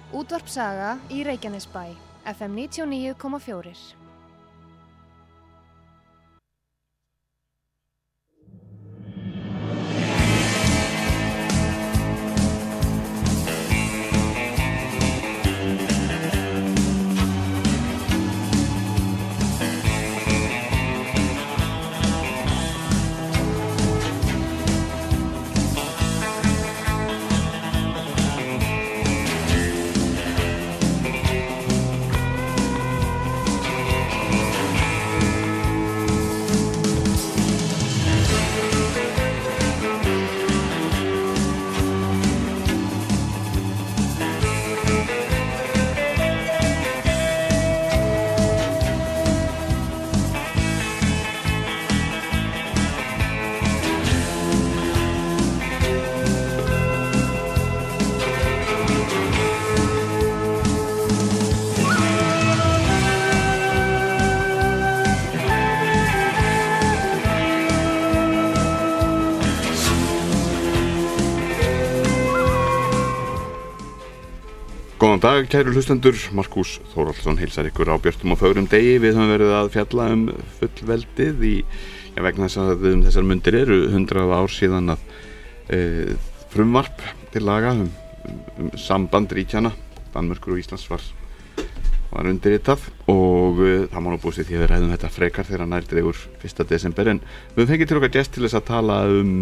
Útvarp Saga í Reykjanesbæ, FM 99,4. Góðan dag, kæru hlustendur, Markús Þórhallsson heilsar ykkur á björtum og fögrum degi. Við höfum verið að fjalla fullveldið vegna þess að þessar mundir eru 100 ár síðan að frumvarp til laga samband ríkjanna, Danmerkur og Íslands var undirritað og það má nú búist því að við ræðum þetta frekar þegar nær dregur 1. desember, en við höfum fengið til okkar gest til þess að tala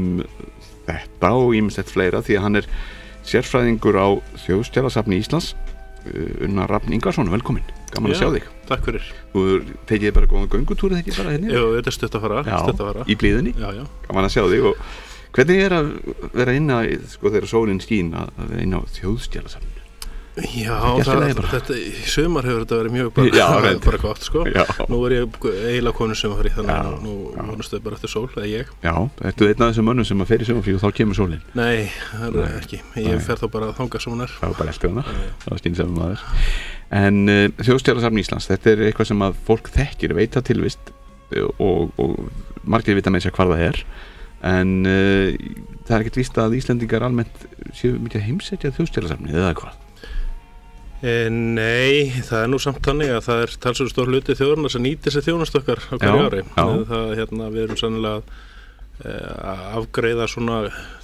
þetta og ýmislegt fleira því að hann sérfræðingur á Þjóðskjalasafni Íslands, Unnar Rafn Ingvarsson, velkominn, gaman að sjá þig. Takk fyrir. Þú tekið bara góðan göngutúr eða ekki bara hérna? Jú, þetta stutt að fara. Í blíðunni? Já. Gaman að sjá þig. Og hvernig að vera inn að, þegar sólin skín, að vera inn á Þjóðskjalasafninu? Já, þetta í sumar hefur þetta verið mjög bara gott, sko. Já. Nú ég eiginlega komin sumafrí, þannig að nú vonustu bara eftir sól, eða ég. Já, ertu einn af þessum mönnum sem að fer í sumafrí og þá kemur sólin? Nei, það ekki. Ég fer þá bara að þanga sem hún Já, bara eftir hana, það skynsamur maður. En Þjóðskjalasafn Íslands, þetta eitthvað sem að fólk þekkir, veita tilvist og margir vita með sér hvar það en það ekkert víst að Íslendingar almennt séu mikið heimsetja Þjóðskjalasafnið eða hvað? Nei, það nú samt þannig að það talsverður stór hluti þjóðarinnar sem nýtir sér þjónustu okkar á hverju ári. Það, við erum sennilega að afgreiða svona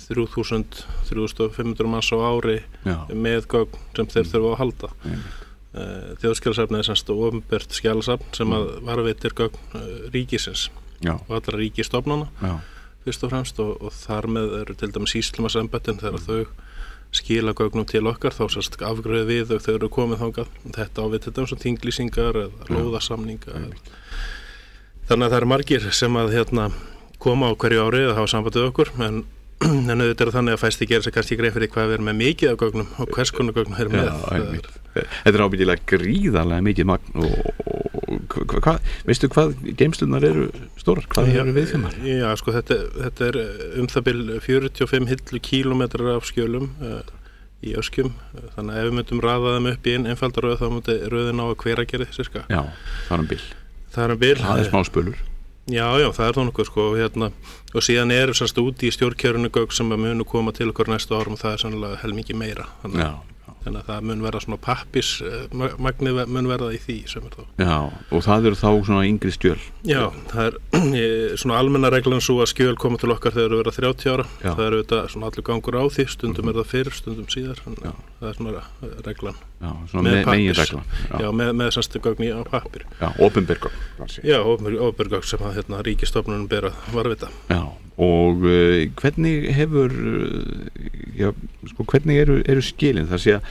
3.500 manns á ári með gögn sem þeir þurfa að halda. Þjóðskjalasafnið semst opinbert skjalasafn sem að varðveitir gögn ríkisins og allra ríkisstofnana fyrst og fremst og þar með eru til dæmis sýslumannsembættin þegar þau skila gögnum til okkar, þá sérst afgreiða við og þau eru komið þangað. Þetta á við til dæmis þinglýsingar eða lóðasamninga. Þannig að það eru margir sem að koma á hverju ári að hafa samband við okkur, en auðvitað er þannig að fæst gera sér kannski grein fyrir hvað við erum með mikið af gögnum og hvers konar gögnum erum með. Þetta ábyggilega gríðarlega mikið magn og veistu hvað geymslurnar eru stórar? Hvað eru viðkvæmar? Já, sko, þetta er það bil 45 kílómetrar af skjölum í öskjum, þannig að ef við myndum raða þeim upp í einfaldar röð þá myndi röðin á að Hveragerði cirka. Já, það bil. Það smá spölur. Já, það er þá nokkuð, sko, og síðan semst úti í stjórnkerfinu gögn sem að munu koma til okkur næstu árum og það er sannlega helmingi meira. Þannig að það mun verða svona magnið mun verða í því sem þá. Já, og það eru þá svona yngri skjöl. Já, það er svona almenna reglan svo að skjöl koma til okkar þegar þau verða 30 ára. Já. Það eru þetta svona allur gangur á því, stundum er það fyrr, stundum síðar. Það er svona reglan. Já, svona megin reglan. Já, með semst gögn á pappír. Já, opinber gögn. Já, opinber gögn sem að ríkisstofnunum ber að varðveita. Já. Og hvernig hvernig eru skilin? Það sé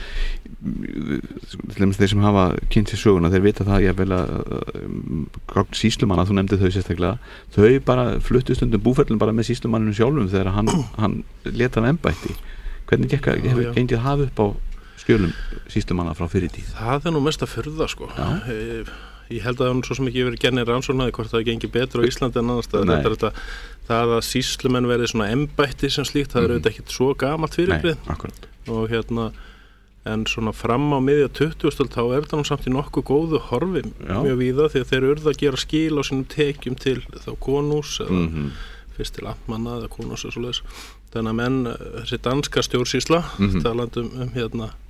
að þeir sem hafa kynnt sér söguna, þeir vita það jafnvel að sýslumanna, þú nefndi þau sérstaklega, þau bara fluttu stundum búferlun bara með sýslumanninu sjálfum þegar hann lét hann embætti. Hvernig hefur gengið að hafa upp á skjölum sýslumanna frá fyrri tíð? Það er nú mest að furða, sko. Ég held að það svo sem ekki verið genið rannsóknaði hvort það gengi betur á Íslandi en annars staðar. Það að sýslumenn verði svona embætti sem slíkt, það er auðvitað ekkert svo gamalt fyrirbrigði. Og en svona fram á miðja 20. þá er það nú samt í nokkuð góðu horfi mjög víða því að þeir urðu að gera skil á sínum tekjum til þá konús eða fyrst til amtmanna eða konús og svoleiðis. Þannig að þessi danska stjórnsýsla talandi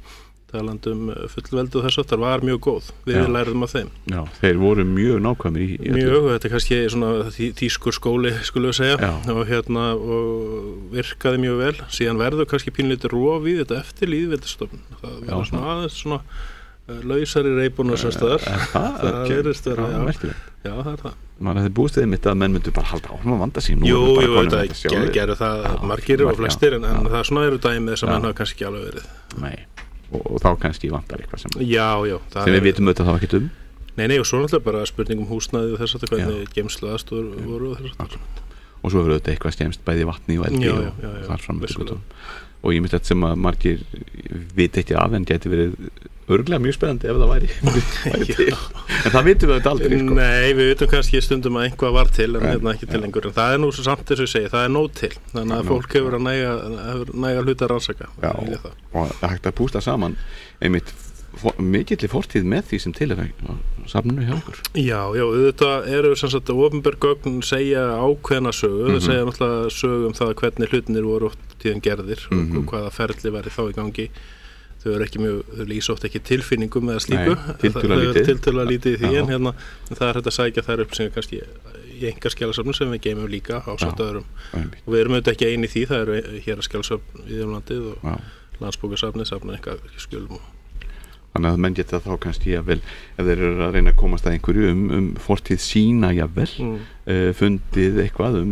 talandi fullveldi og þess aftar var mjög góð. Við lærðum af þeim. Já, þeir voru mjög nákvæmir í mjög, þetta kannski svona þýskur skóli, skulum við segja, og virkaði mjög vel. Síðan verður kannski pínlítið rof í þetta eftir lýðveldisstofnun. Það var svona aðeins svona lausari reipun og sérstæðar. Það verðist vera, já, það það. Man hefði búist við mitt að menn myndu bara halda áfram að vanda sín. Jú, þetta gerðu það margir og flestir, en það svona eru dæmið þess að menn hafa kannski ekki alveg verið. Nei, og þá kannski vantar eitthvað sem sem við vitum auðvitað þá ekkert Nei, og svo náttúrulega bara spurningum húsnæði og þess að hvernig geymsluaðstofur voru og þess að og svo hefur auðvitað eitthvað skemmst bæði vatni og eldi og þar fram og ég myndi þetta sem að margir viti ekki af en geti verið örglega mjög spennandi ef það væri til en það vitum við auðvitað aldrei Nei, við vitum kannski stundum að einhvað var til en ekki til lengur, en það nú svo samt þess að ég segi, það nóg til, þannig að fólk hefur að næga hluti að rannsaka og það hægt að pústa saman einmitt mikilli fortíð með því sem til safninu hjá okkur. Já, auðvitað eru sem sagt að opinber gögn segja ákveðna sögu, það segja náttúrulega sögu það hvernig hlutinir voru oft tíðan gerðir og hvaða ferli væri þá í gangi. Þau eru ekki þau lýsa oft ekki tilfinningum eða slíku. Tiltölulega lítið í því, en það hægt að sækja þær upp sem kannski í einkaskjalasafni sem við geymum líka ásamt öðrum. Og við erum auðvitað ekki eini í því, það eru hér að skjalasafn í landið og landsbókasafnið safna einkaskjölum Þannig að menn geta þá kannski jafnvel, ef þeir eru að reyna að komast að einhverju fortíð sína jafnvel, fundið eitthvað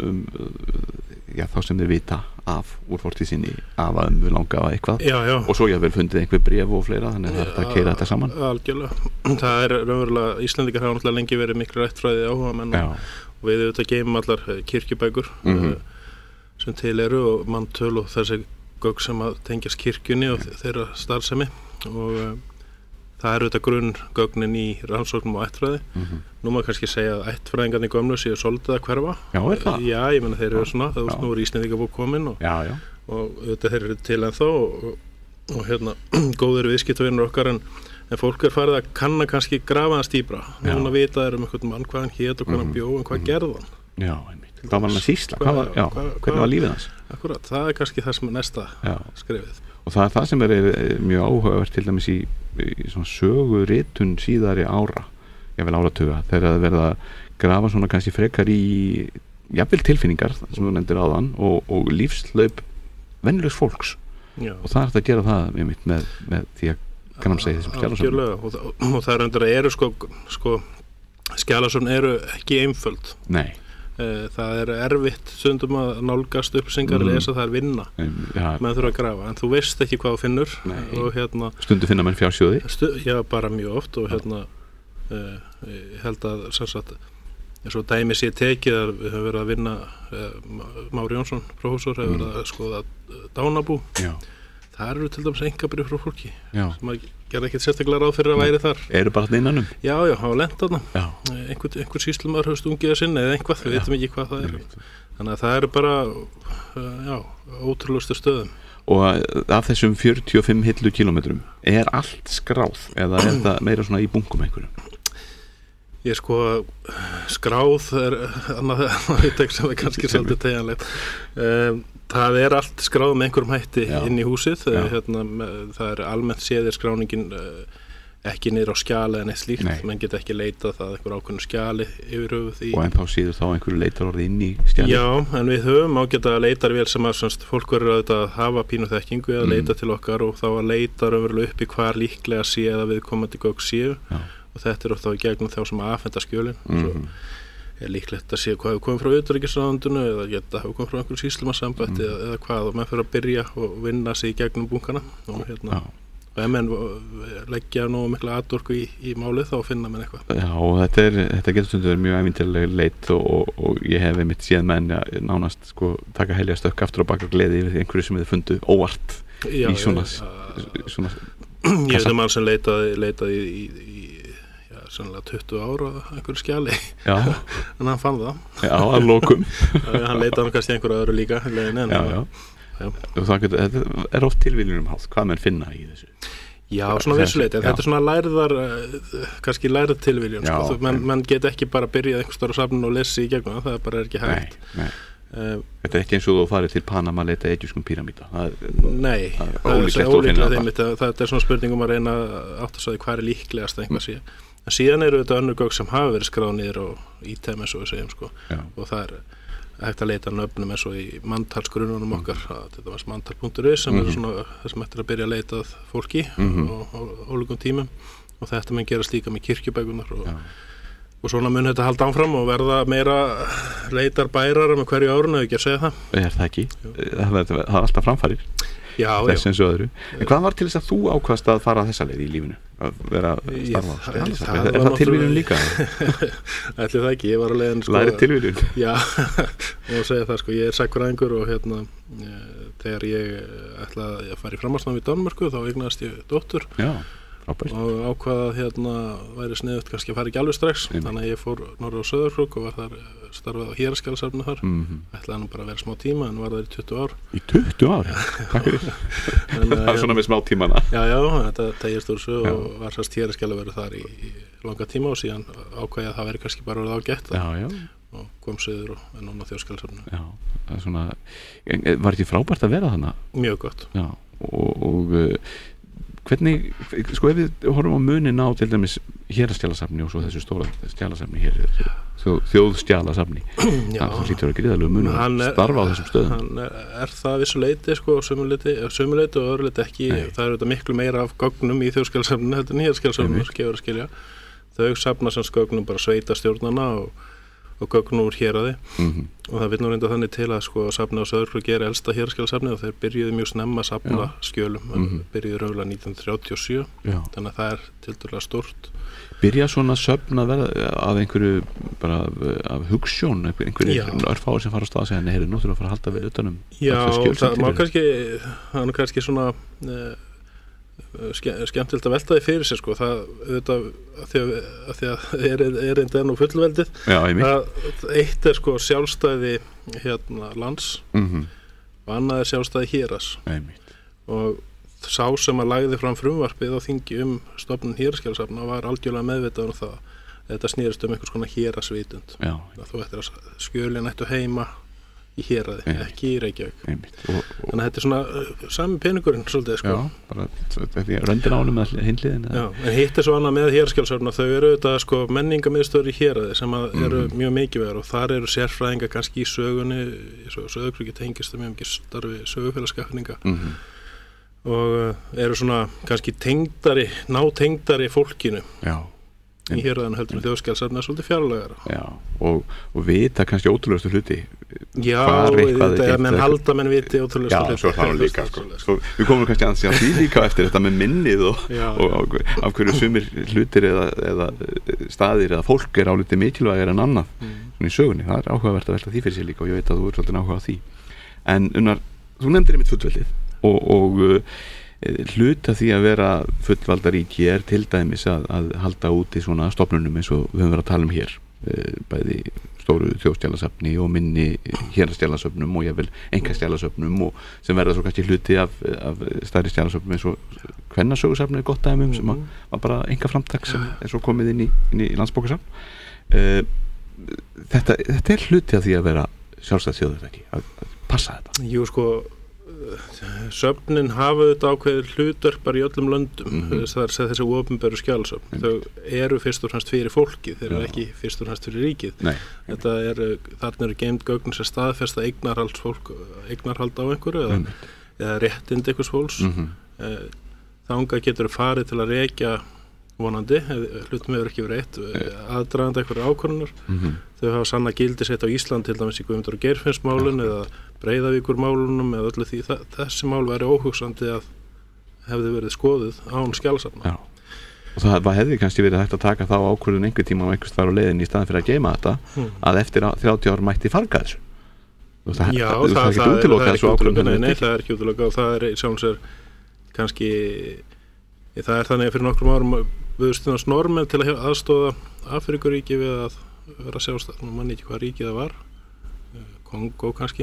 þá sem þeir vita af úr fortíð sinni af að við langa að eitthvað og svo jafnvel fundið einhver bréf og fleira, þannig að það er að keyra þetta saman. Algjörlega. Það er raunverulega, Íslendingar hafa náttúrulega lengi verið miklu rættfræði áhugamenn og við auðvitað geymum allar kirkjubækur sem til eru og manntöl og þessi gögn sem að tengjast kirkjunni og þeirra starfsemi og það eru þetta grunngögnin í rannsóknum og ættfræði. Nú maður kannski segja að ættfræðingarnir gömlu séu svolítið að hverfa. Já, er það? Já, ég meina þeir eru svona, það nú er Íslendingabók komin og þetta þeir eru til ennþá og góðir viðskiptavinur okkar en fólk farið að kanna kannski grafa hans dýpra. Núna vita þeir einhvern mann hvað hann hét og hvað hann bjó en hvað gerði hann. Já, einmitt. Hvað var hann að sýsla? Hvernig var lífið hans? Akkurat, það er kannski það sem er næsta skrefið. Og það er það sem er mjög áhugavert til dæmis í svona söguritun síðari ára, jafnvel áratuga, þegar það verða að grafa svona kannski frekar í jafnvel tilfinningar, sem þú nefndir áðan, og lífslaup venjulegs fólks. Og það er þetta að gera það með því að gramsæði þessum skjalasöfnum. Og það er endur að eru sko skjalasöfn eru ekki einföld. Nei. Það er erfitt stundum að nálgast upplýsingar lesa, það er vinna menn þurfa að grafa, en þú veist ekki hvað þú finnur og stundu finna menn fjársjóði? Já, bara mjög oft og ég held að eins og dæmi sé tekið að við höfum verið að vinna Mári Jónsson, prófessor, hefur verið að skoða dánabú. Það eru til dæmis einkabrif frá fólki sem að gera ekkert sérstaklega ráð fyrir að væri þar. Eru bara þarna innanum? Já, hafa lent þarna. Einhver sýslumaður hefur stungið að sinna eða einhvað, við veitum ekki hvað það er. Þannig að það eru bara ótrúlegustu stöðum. Og af þessum 45 hillukilometrum er allt skráð eða er það meira svona í bunkum einhverjum? Ég skráð er annað hugtak sem er kannski svolítið teygjanlegt. Það er allt skráð með einhverjum hætti inn í húsið. Það er almennt séð skráningin ekki niður á skjali en eitt slíkt. Menn geta ekki leitað það einhver ákveðnu skjali yfir höfuð í. Og en þá síður þá einhverju leitarorði inn í skjali? Já, en við höfum ágæta leitarvél sem að fólk verður að hafa pínu þekkingu að leita til okkar og þá að leita raunverulega upp í hvar líklega sé að við komandi gögn séu. Og þetta þá í gegnum þá sem afhenda skjölin svo er líklegt að sé hvað hefur komið frá utanríkisráðuneytinu eða geta hefur komið frá einhverju sýslumannsembætti eða hvað og menn fyrir að byrja og vinna sig í gegnum bunkana og og ef menn leggja nógu mikla atorku í málið þá finna menn eitthvað. Já, og þetta getur stundum verið mjög ævintýraleg leit og ég hef einmitt séð menn nánast taka helja stökk aftur og baka gleði yfir einhverju sem þið fundu óvart í svona ég veit mann sem leitaði í sannlega 20 ára einhverju skjali en hann fann það. Já, að lokum. Hann leitaði kannski einhverju öðru líka Þetta er oft tilviljunum hátt hvað menn finna í þessu. Já, svona vissuleiti, en þetta er svona lærðar kannski lærð tilviljun menn geta ekki bara byrjað einhvers staðar á safninu og lesi í gegnum það bara er ekki hægt. Þetta ekki eins og þú farið til Panama að leita egypskum píramída. Nei, það er ólíklegt þetta svona spurningum að reyna átt að segja hvað líklegast eitthvað sé. En síðan eru þetta önnur gögn sem hafa verið skráð niður og ítem eins og við segjum og það hægt að leita nöfnum eins og í manntalsgrunnunum okkar, þetta var manntal.is sem eru svona það sem eftir að byrja að leita fólki á ólíkum tímum og þetta mun gerast líka með kirkjubækunar og svona mun þetta halda áfram og verða meira leitar bærar með hverju árun, ef ekki að segja það. Það ekki, það er alltaf framfarir. Já. En hvað var til þess að þú ákvaðst að fara þessa leið í lífinu? Að vera starfa? Er það tilvíðun líka? Ætli það ekki, ég var að leiðin Lærið tilvíðun? Já, og segja það ég er sagnfræðingur og þegar ég ætlaði að fara í framhaldsnám í Danmörku þá eignaðist ég dóttur. Já. Og ákvaða væri sniðugt kannski að fara ekki alveg strax þannig að ég fór norður á Söðurkrók og var þar starfað á Héraðsskjalasafni þar ætlaði nú bara að vera smá tíma en var þar í 20 ár. Í 20 ár? Takk fyrir. Það er svona með smá tímana. Já, þetta tegist úr svo og var sérst Héraðsskjalaverður þar í langa tíma og síðan ákvaði að það veri kannski bara orðið ágætt og kom söður og núna Þjóðskjalasafni. Já, það er svona var ekki frábært að vera þarna? Mjög gott. Já, og hvernig, ef við horfum á munin á til dæmis Héraðsskjalasafni og svo þessu stóra skjalasafni hér, þjóðskjalasafni það hlýtur að gríðarlegu mun að starfa á þessum stöðum. Hann það vissuleiti sömuleiti og öðruleiti ekki, það er auðvitað miklu meira af gögnum í þjóðskjalasafninu heldur en Héraðsskjalasafninu, gefur að skilja. Þau safna sem gögnum bara sveitastjórnana og gögnum úr héraði og það vil nú reynda þannig til að safna á Söðurkróki er elsta Héraðsskjalasafni og þeir byrjuðu mjög snemma að safna skjölum byrjuðu raunlega 1937 þannig að það er tiltölulega stórt. Byrja svona söfn að verða af einhverju bara af hugsjón einhverju örfáir sem fara á stað að segja nei, nú þurfum að fara að halda við utanum það má kannski svona skemmtilegt að velta því fyrir sér það auðvitað að því að er nú fullveldið að eitt er sjálfstæði lands og annað er sjálfstæði héraðs og sá sem að lagði fram frumvarpið á þingi stofnun Héraðsskjalasafna var algjörlega meðvitað það þetta snýrist einhvers konar héraðsvitund að þú ættir að skjölin ættu heima í héraði, ekki í Reykjavík þannig að þetta er svona sami peningurinn svolítið bara röndin ánum með hinliðin en hitt er svo annað með Héraðsskjalasafna þau eru þetta menningamiðstöður í héraði sem eru mjög mikilvægar og þar eru sérfræðingar kannski í sögunni Söðurkróki tengist mjög mikið starfi sögufélagsskapninga og eru svona kannski nátengdari fólkinu í héraðinu heldur Þjóðskjalasafni er svolítið fjarlægara og vita kannski ótrúlegustu hluti menn halda menn viti ótrúlegustu hluti svo það líka við komum kannski að því líka eftir þetta með minnið og af hverju sumir hlutir eða staðir eða fólk er álítið mikilvægir en annað svona í sögunni, það er áhugavert að velta því fyrir sér líka og ég veit að þú er svolítið áhuga á því en Unnar, þú nefndir einmitt fullveldið og hluta því að vera fullvalda ríki er til dæmis að halda úti svona stofnunum eins og við höfum verið að tala hér bæði stóru þjóðskjalasafni og minni Héraðsskjalasöfnum og jafnvel einkaskjalasöfnum og sem verða svo kannski hluti af stærri skjalasöfnum eins og kvennasögusafni er gott dæmi sem var bara einkaframtak sem er svo komið inn í Landsbókasafn þetta er hluti af því að vera sjálfstæð þjóð ekki, að passa þetta. Jú söfnin hafa þetta ákveðir hlutverk bara í öllum löndum það er þessi opinberu skjalasöfn þau eru fyrst og fremst fyrir fólkið þeir eru ekki fyrst og fremst fyrir ríkið þarna eru geymd gögn sem staðfesta eignarhald á einhverju eða réttind einhvers fólks þangað getur farið til að rekja vonandi, hlutum hefur ekki verið aðdragandi einhverju ákvörðunar þau hafa sanna gildi sett á Ísland til dæmis í Guðmundar- og Geirfinnsmálin eða Breiðavíkurmálunum eða öllu því þessi mál væri óhugsandi að hefði verið skoðuð án skjalasafna og það hefði kannski verið hægt að taka þá ákvörðun einhver tíma á einhvers þar á leiðin í staðan fyrir að geyma þetta að eftir 30 ár mætti farga þessu það er ekki útilokað og það er sjálfsögur kannski það er þannig að fyrir nokkrum árum viðstundast Normenn til að aðstoða Afríkuríki við að vera sjálfstæð nú mann ekki hvað ríkið það var Kongó kannski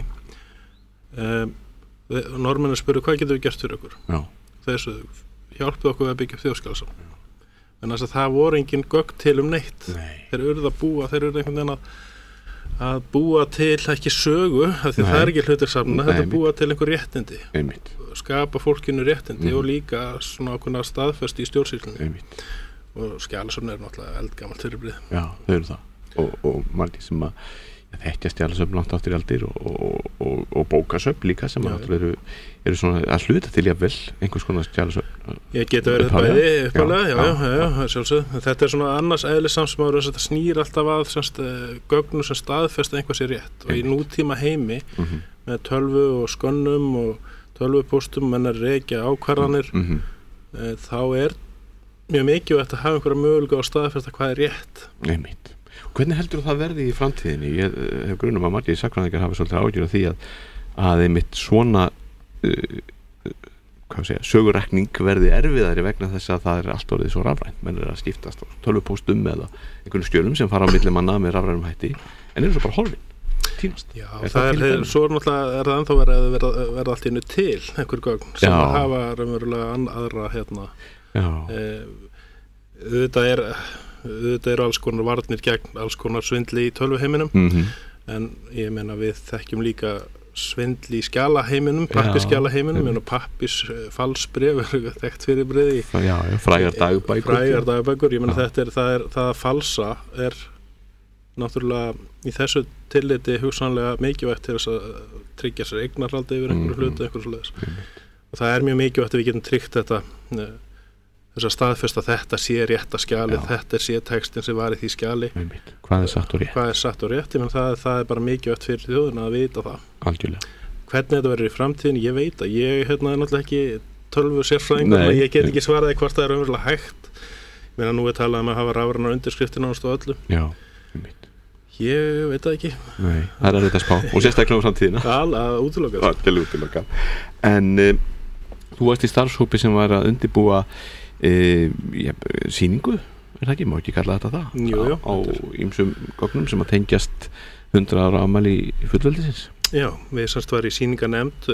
Normenn spurðu hvað getum við gert fyrir okkur þessu hjálpuð okkur að byggja Þjóðskjalasafn en þess að það voru engin gögn til neitt þeir urðu að búa, þeir urðu einhvern veginn að búa til ekki sögu, af því það er ekki hlutir safna, þetta búa til einhver réttindi, skapa fólkinu réttindi og líka svona ákveðna staðfest í stjórnsýslunni og skjalasöfn náttúrulega eldgamalt fyrirbrigði. Já, þau eru það og margir sem að þekkja skjalasöfn langt áttur í aldir og bókasöfn líka sem náttúrulega eru svona að hluta til jafnvel einhvers konar skjalasöfn. Ég geti verið bæði uppalega, já, sjálfsögð. Þetta svona annars eðlis samsmáður og þetta snýr alltaf að gögnum sem staðfesta einhvað sér rétt og í nútíma heimi með tölvu og skönnum og tölvupóstum menn að rekja ákvarðanir þá er mjög mikilvægt að hafa einhverja möguleika á staðfesta hvað er rétt. Einmitt. Hvernig heldur það verði í framtíðinni? Ég hef grunum að margir sagnfræðingar hafa svolítið áhyggjur af því að einmitt svona sögurekning verði erfiðari vegna þess að það er allt orðið svo rafrænt. Menn að skiptast á tölvupóstum eða einhvern skjölum sem fara á milli manna með rafrænum hætti en eru svo bara horfin. Tínast. Já, svo náttúrulega er það ennþá verða allt innu til einhver gögn sem hafa raunverulega aðra auðvitað er alls konar varnir gegn alls konar svindli í tölvuheiminum en ég meina við þekkjum líka svindli í skjalaheiminum, pappisskjalaheiminum og pappisfalsbréf er þekkt fyrirbrigði frægar dagbækur ég meina það að falsa er náttúrulega í þessu tilliti hugsanlega mikilvægt til þess að tryggja sér eignarhaldi yfir einhverju hluti einhverju svoleiðis og það er mjög mikilvægt að við getum tryggt þetta þess að staðfesta þetta sé rétta skjalið, þetta sé textin sem var í því skjali hvað er satt og rétt menn það er bara mikilvægt fyrir þjóðina að vita það algjörlega. Hvernig þetta verður í framtíðin, ég veit að ég er náttúrulega ekki tölvu sérfræðingur ég get ekki svaraði hvort það er raunverulega hægt ég meina nú er talað að hafa rafrænar undirskriftir nánast og öllu ég veit það ekki það er þetta spá og sérstaklega á framtíðina að útiloka en þú varst í starfshópi sem var að undirbúa sýningu, er það ekki? Má ekki kalla þetta það? Jú. Á ýmsum gögnum sem að tengjast 100 ára afmæli í fullveldisins Já, við semst var í sýningarnefnd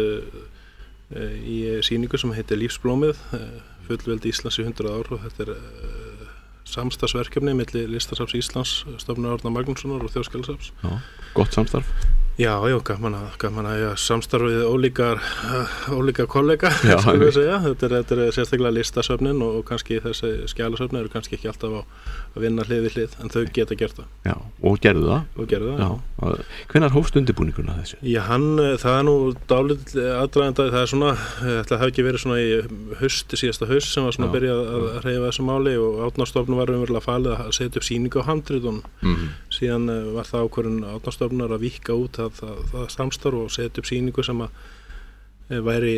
í sýningu sem heitir Lífsblómið fullveldi Íslands í 100 ár og þetta er samstarfsverkefni milli Listasafns Íslands, Stofnunar Árna Magnússonar og Þjóðskjalasafns. Gott samstarf. Já, gaman að samstarfið ólíka kollega, skulum við segja. Þetta er sérstaklega listasöfnin og kannski þessi skjalasöfni eru kannski ekki alltaf að vinna hlið við hlið, en þau geta gert það. Já, og gerðu það. Já. Hvenær hófst undirbúninguna þessu? Já, það er nú dálítið aðdragandi, það er svona, það hefði ekki verið svona í síðasta haust sem var svona að byrja að hreyfa þessu máli og Árnastofnun var umverulega falið að setja upp sýningu á handritunum. Síðan var það ákvörðun Árnastofnunar að víkka út það samstarf og setja upp sýningu sem að væri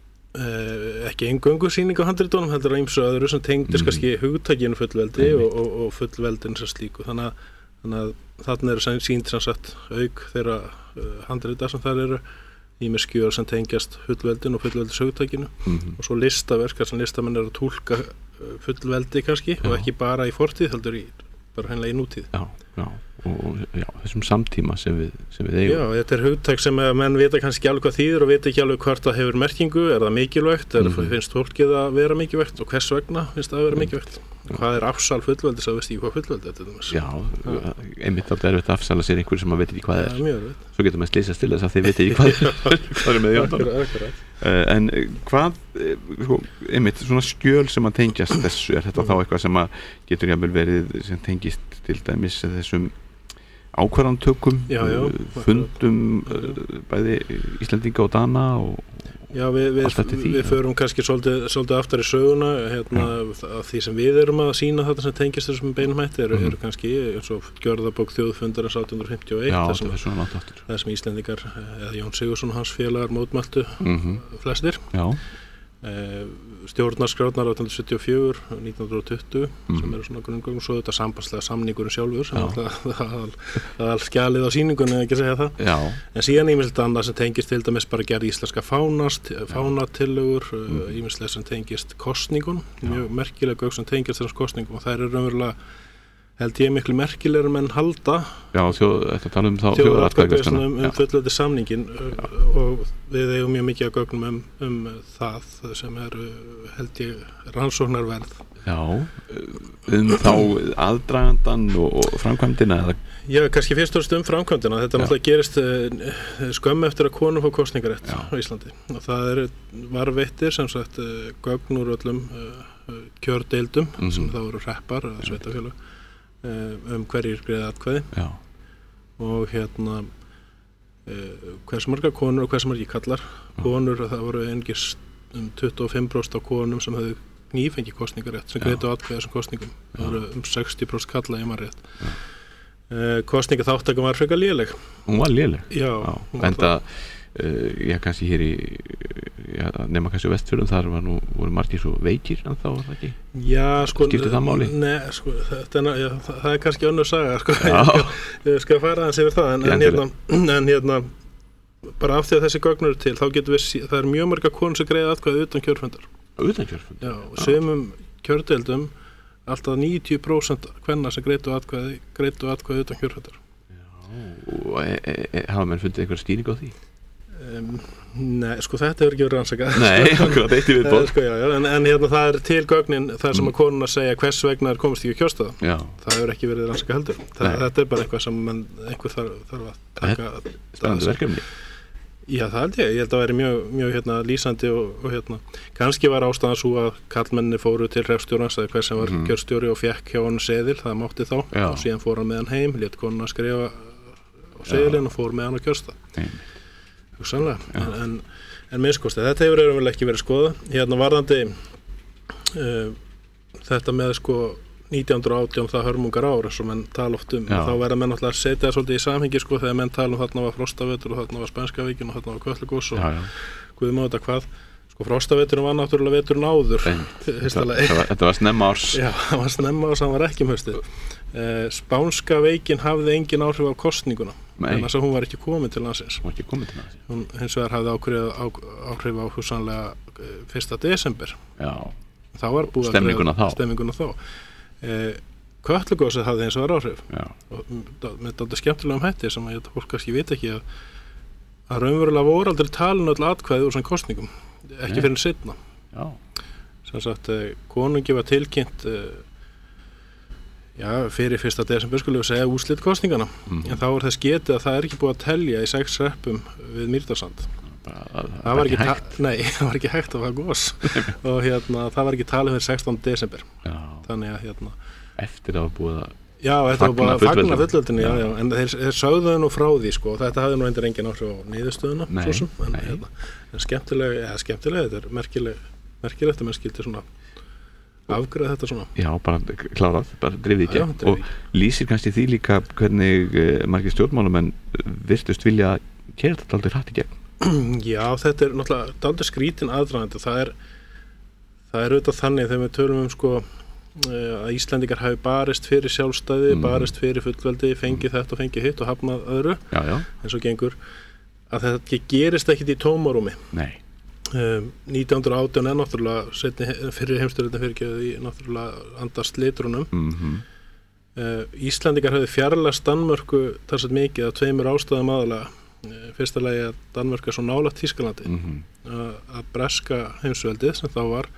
ekki eingöngu sýning á handritunum heldur að ýmsu öðru sem tengdist kannski hugtakinu fullveldi og fullveldin sem slíku þannig að þarna eru sýnd sem sagt auk þeirra handrita sem þar eru ýmis skjöl sem tengjast fullveldin og fullveldis hugtakinu og svo listaverk sem listamenn eru að túlka fullveldi kannski og ekki bara í fortíð heldur bara hreinlega í nútíð og þessum samtíma sem við eigum. Já, þetta er hugtak sem menn vita kannski alveg hvað þýðir og vita ekki alveg hvort það hefur merkingu, er það mikilvægt finnst fólkið að vera mikilvægt og hvers vegna finnst það að vera mikilvægt hvað er afsal fullveldis að veist ekki hvað fullveldi þetta er. Já, einmitt alltaf erfitt að afsala sér einhverju sem maður veit ekki hvað er. Mjög veit. Svo getur maður slýsast til þess að þið veit ekki hvað er með því en hvað einmitt svona skjöl sem að tengjast þessu, er þetta þá eitthvað sem að getur jafnvel verið sem tengist til dæmis þessum ákvarðantökum fundum bæði Íslendinga og Dana og Já, við förum kannski svolítið aftar í söguna að því sem við erum að sýna þetta sem tengist þessum beinum hætti eru kannski eins og gjörðabók þjóðfundarins 1851 það sem Íslendingar eða Jón Sigurðsson og hans félagar mótmæltu flestir stjórnarskrárnar 1874 1920 sem eru svona grunngögn og svo þetta sambandslega samningurinn sjálfur sem það er skjalið á sýningunni ekki að segja það en síðan ýmislegt annað sem tengist til dæmis bara gerð íslenska fánatillögur ýmislegt sem tengist kosningun mjög merkilega gögn sem tengist þessum kosningum og þær eru raunverulega held ég miklu merkilegur menn halda. Já, þetta tala um þá þjóðaratkvæðagreiðsluna fullveldi samningin og við eigum mjög mikið að gögnum það sem held ég rannsóknarverð. Já, þá aðdragandan og framkvæmdina eða? Já, kannski fyrst og fremst framkvæmdina. Þetta náttúrulega gerist skömmu eftir að konur fá kosningarétt á Íslandi og það varveittir sem sagt gögn úr öllum kjördeildum sem þá eru hreppar eða sveitafélög hverjir greiða atkvæði. Já. Og hversu margar konur og hversu margir kallar. Konur, það voru einungis 25% af konum sem höfðu nýfengi kosningarétt sem greiddu atkvæði þessum kosningum. Það voru 60% kalla í maður rétt. Kosningaþátttakan var frekar léleg. Hún var léleg? Já. En það, ég kannski hér nema kannski Vestfjörðum, þar voru margir svo veikir en þá var það ekki? Já, sko. Skipti það máli? Nei, sko, það kannski önnur saga, sko. Ég skal fara aðeins yfir það, en bara af því að þessi gögn eru til, þá getum við, það mjög marga konur sem greiða atkvæði utan kjörfundar. Utan kjörfundar? Já, og sumum kjördeildum alltaf 90% kvenna sem greiddu atkvæði utan kjörfundar. Já, og hafa menn fundið einhverja stýring á því? Nei, sko þetta hefur ekki verið rannsakað. Nei, akkurat, eitt í viðbót. Sko, en það til gögnin þar sem að konuna segja hvers vegna komist ekki kjörstaða. Já. Það hefur ekki verið rannsakað heldur. Þetta bara eitthvað sem einhver þarf að taka. Spennandi verkefni. Já, það held ég að það væri mjög lýsandi og kannski var ástæðan svo að karlmenni fóru til hreppstjórans eða hver sem var kjörstjóri og fékk hjá hann seðil, það mátti þá. Já. Og síðan fór hann með hann heim, lét konuna skrifa á seðilinn og fór með hann á kjörstað. Hugsanlega, en minnskosti, þetta hefur vel ekki verið skoða. Varðandi þetta með 1918 það hörmungar ár eins og menn tala oft þá verða menn náttúrulega að setja það svolítið í samhengi þegar menn tala þarna var Frostavetur og þarna var Spænska veikin og þarna var Kötlugos og guð má þetta hvað. Frostaveturinn var náttúrulega veturinn áður. Þetta var snemma árs. Já, það var snemma árs, hann var ekki haustið. Spánska veikin hafði engin áhrif á kosninguna. En þess að hún var ekki komin til landsins. Hún hins vegar hafði áhrif á hugsanlega 1. desember. Já. Það var búið stemminguna þá. Kötlugosið hafði eins og var áhrif. Já. Og með þetta skemmtilegum hætti sem að fólk kannski vita ekki að raunverulega voru aldrei talin öll atkvæði úr svona kosningum. Ekki fyrir seinna. Já. Sem sagt, konungi var tilkynnt fyrir 1. desember skulum við segja úrslit kosningana. En þá þess getið að það ekki búið að telja í 6 hreppum við Mýrdalssand. Það var ekki hægt. Nei, það var ekki hægt að fara gos. Og það var ekki talið fyrir 16. desember. Já. Þannig að eftir að búið að fagna fullveldinu, já. En þeir sögðu nú frá því, þetta hafði nú endur engin áhrif á niðurstöðuna. En skemmtilega, þetta merkilegt að menn skildi svona afgræða þetta svona. Já, bara klárað, bara drifði ekki. Og lýsir kannski því líka hvernig margir stjórnmálamenn virtust vilja keyra þetta aldrei hratt í gegn. Já, þetta náttúrulega dálítið skrítin aðdragandi. Það er auðvitað þannig þegar við tölum að Íslendingar hafi barist fyrir sjálfstæði, barist fyrir fullveldi, fengið þetta og fengið hitt og hafnað öðru, eins og gengur, að þetta gerist ekkit í tómarúmi. Nei. 1918 náttúrulega fyrir heimsstyrjöldin fyrirgefið í náttúrulega andast litrunum. Íslendingar hafi fjarlægst Danmörku talsveit mikið af 2 ástæðum aðalega. Fyrsta lagi að Danmörk svo nálægt Þýskalandi að breska heimsveldið sem þá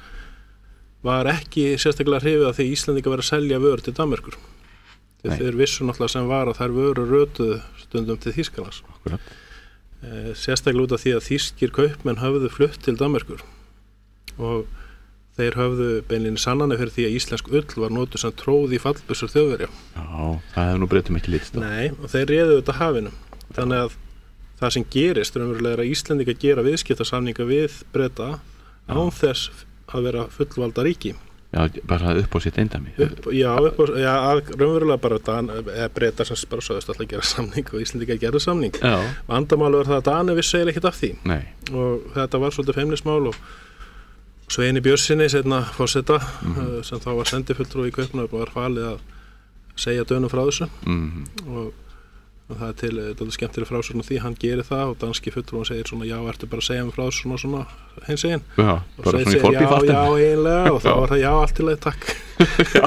var ekki sérstaklega hrifið að því Íslendingar verið að selja vörur til Danmörkur. Þeir vissu náttúrulega sem var að þær vörur rötuðu stundum til Þýskalands. Sérstaklega út af því að þýskir kaupmenn höfðu flutt til Danmörkur og þeir höfðu beinlinni sannanir fyrir því að íslensk ull var notuð sem tróð í fallbyssur Þjóðverja. Já, það hefur nú breytum ekki litist. Nei, og þeir réðu þetta hafinu. Þannig að það sem gerist raunverulega að Íslendingar gera viðskiptasamninga við Breta án þess að vera fullvalda ríki. Já, bara upp á sitt eindæmi. Raunverulega bara Breta sem bara sögðust alltaf að gera samning og Íslendingar gerðu samning. Vandamáli var það að Dani vissi eiginlega ekkert af því. Nei. Og þetta var svolítið feimnismál og Sveini Björnsinni, seinna forseta, sem þá var sendifulltrúi í Kaupmannahöfn var falið að segja Dönum frá þessu og það til skemmtileg frásögn því hann gerir það og danski fulltrúin segir svona já, ertu bara að segja mig frá þessu svona hins einn og bara svona í forbífartin já, eiginlega og þá var það já, allt í leið, takk. Já.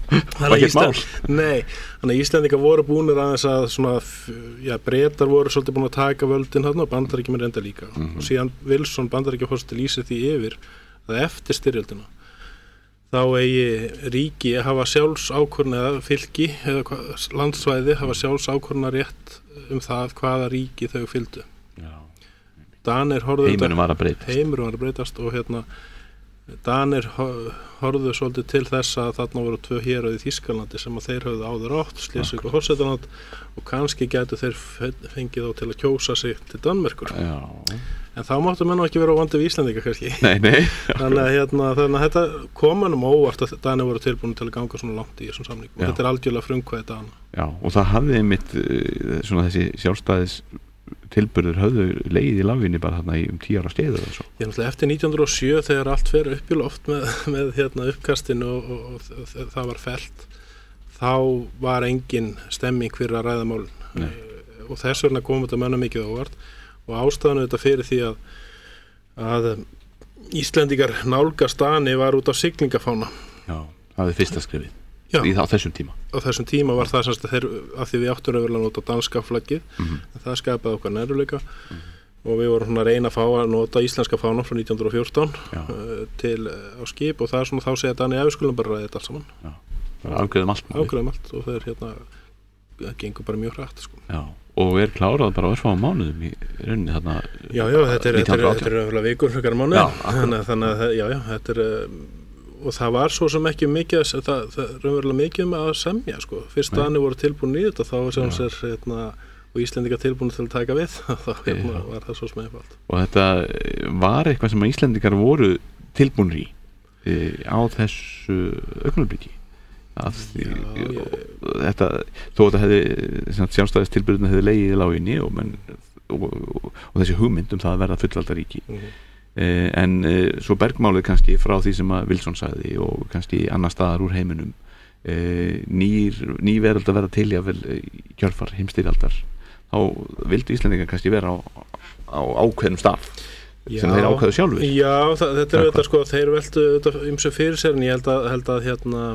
Nei, þannig að Íslendingar voru búnir aðeins að svona, Bretar voru svolítið búin að taka völdin þarna og Bandaríkjamenn reynda líka og síðan Wilson Bandaríkjaforseti lýsir því yfir að eftir styrjöldina þá eigi ríki að hafa sjálfsákvörðun eða fylki eða landsvæði hafa sjálfsákvörðuna rétt það hvaða ríki þau fylgdu. Danir horfðu heimurinn var að breytast og Danir horfðu svolítið til þess að þarna voru 2 héruð í Þýskalandi sem að þeir höfðu áður átt, Slesvík og Holsteinaland og kannski gætu þeir fengið þá til að kjósa sig til Danmerkur. En þá máttu menn ekki vera á vandi við Íslendinga kannski. Nei. Þannig að þetta kom manum óvart að Danir voru tilbúin til að ganga svona langt í þessum samningum. Þetta er algjörlega frumkvæði Dana. Já, og það hafði einmitt svona þessi sjálfstæðis tilburður höfðu legið í láginni bara þarna í 10 ára skeið eða svo. Eftir 1907 þegar allt fer upp í loft með uppkastinu og það var fellt, þá var engin stemming fyrir að ræða málin og þess vegna kom þetta mönnum mikið óvart og ástæðan þetta fyrir því að Íslendingar nálgast Dani var út af siglingafána. Já, það er fyrsta skrifið. Á þessum tíma. Á þessum tíma var það semst að af því við áttum að vera að nota danska flaggið, en það skapaði okkar nærleika og við vorum að reyna að fá að nota íslenska fána frá 1914 til á skip og það er svona þá segja Dani að við skulum bara ræða þetta allt saman. Já, það afgreiðum allt. Afgreiðum allt og það gengur bara mjög hrætt sko. Já, og er klárað bara örfáum mánuðum í rauninni þarna. Já, þetta er vikur frekar mánuð. Þannig að þetta er og það var svo sem ekki mikið það raunverulega mikið að semja sko. Fyrst Dani voru tilbúin í þetta þá sem sér og Íslendingar tilbúin til að taka við þá var það svo sem einfalt. Og þetta var eitthvað sem Íslendingar voru tilbúin í á þessu augnablikki þetta þó að þetta hefði sjálfstæðistilburðin hefði legið í láginni og þessi hugmynd það að verða fullvalda ríki en svo bergmálið kannski frá því sem að Wilson sagði og kannski annar staðar úr heiminum ný veröld að vera til jável kjölfar heimsstyrjaldar þá vildu Íslendingar kannski vera á ákveðnum stað sem þeir ákveðu sjálfur. Já, þetta er þetta sko þeir veldu ýmsu fyrir sér en ég held að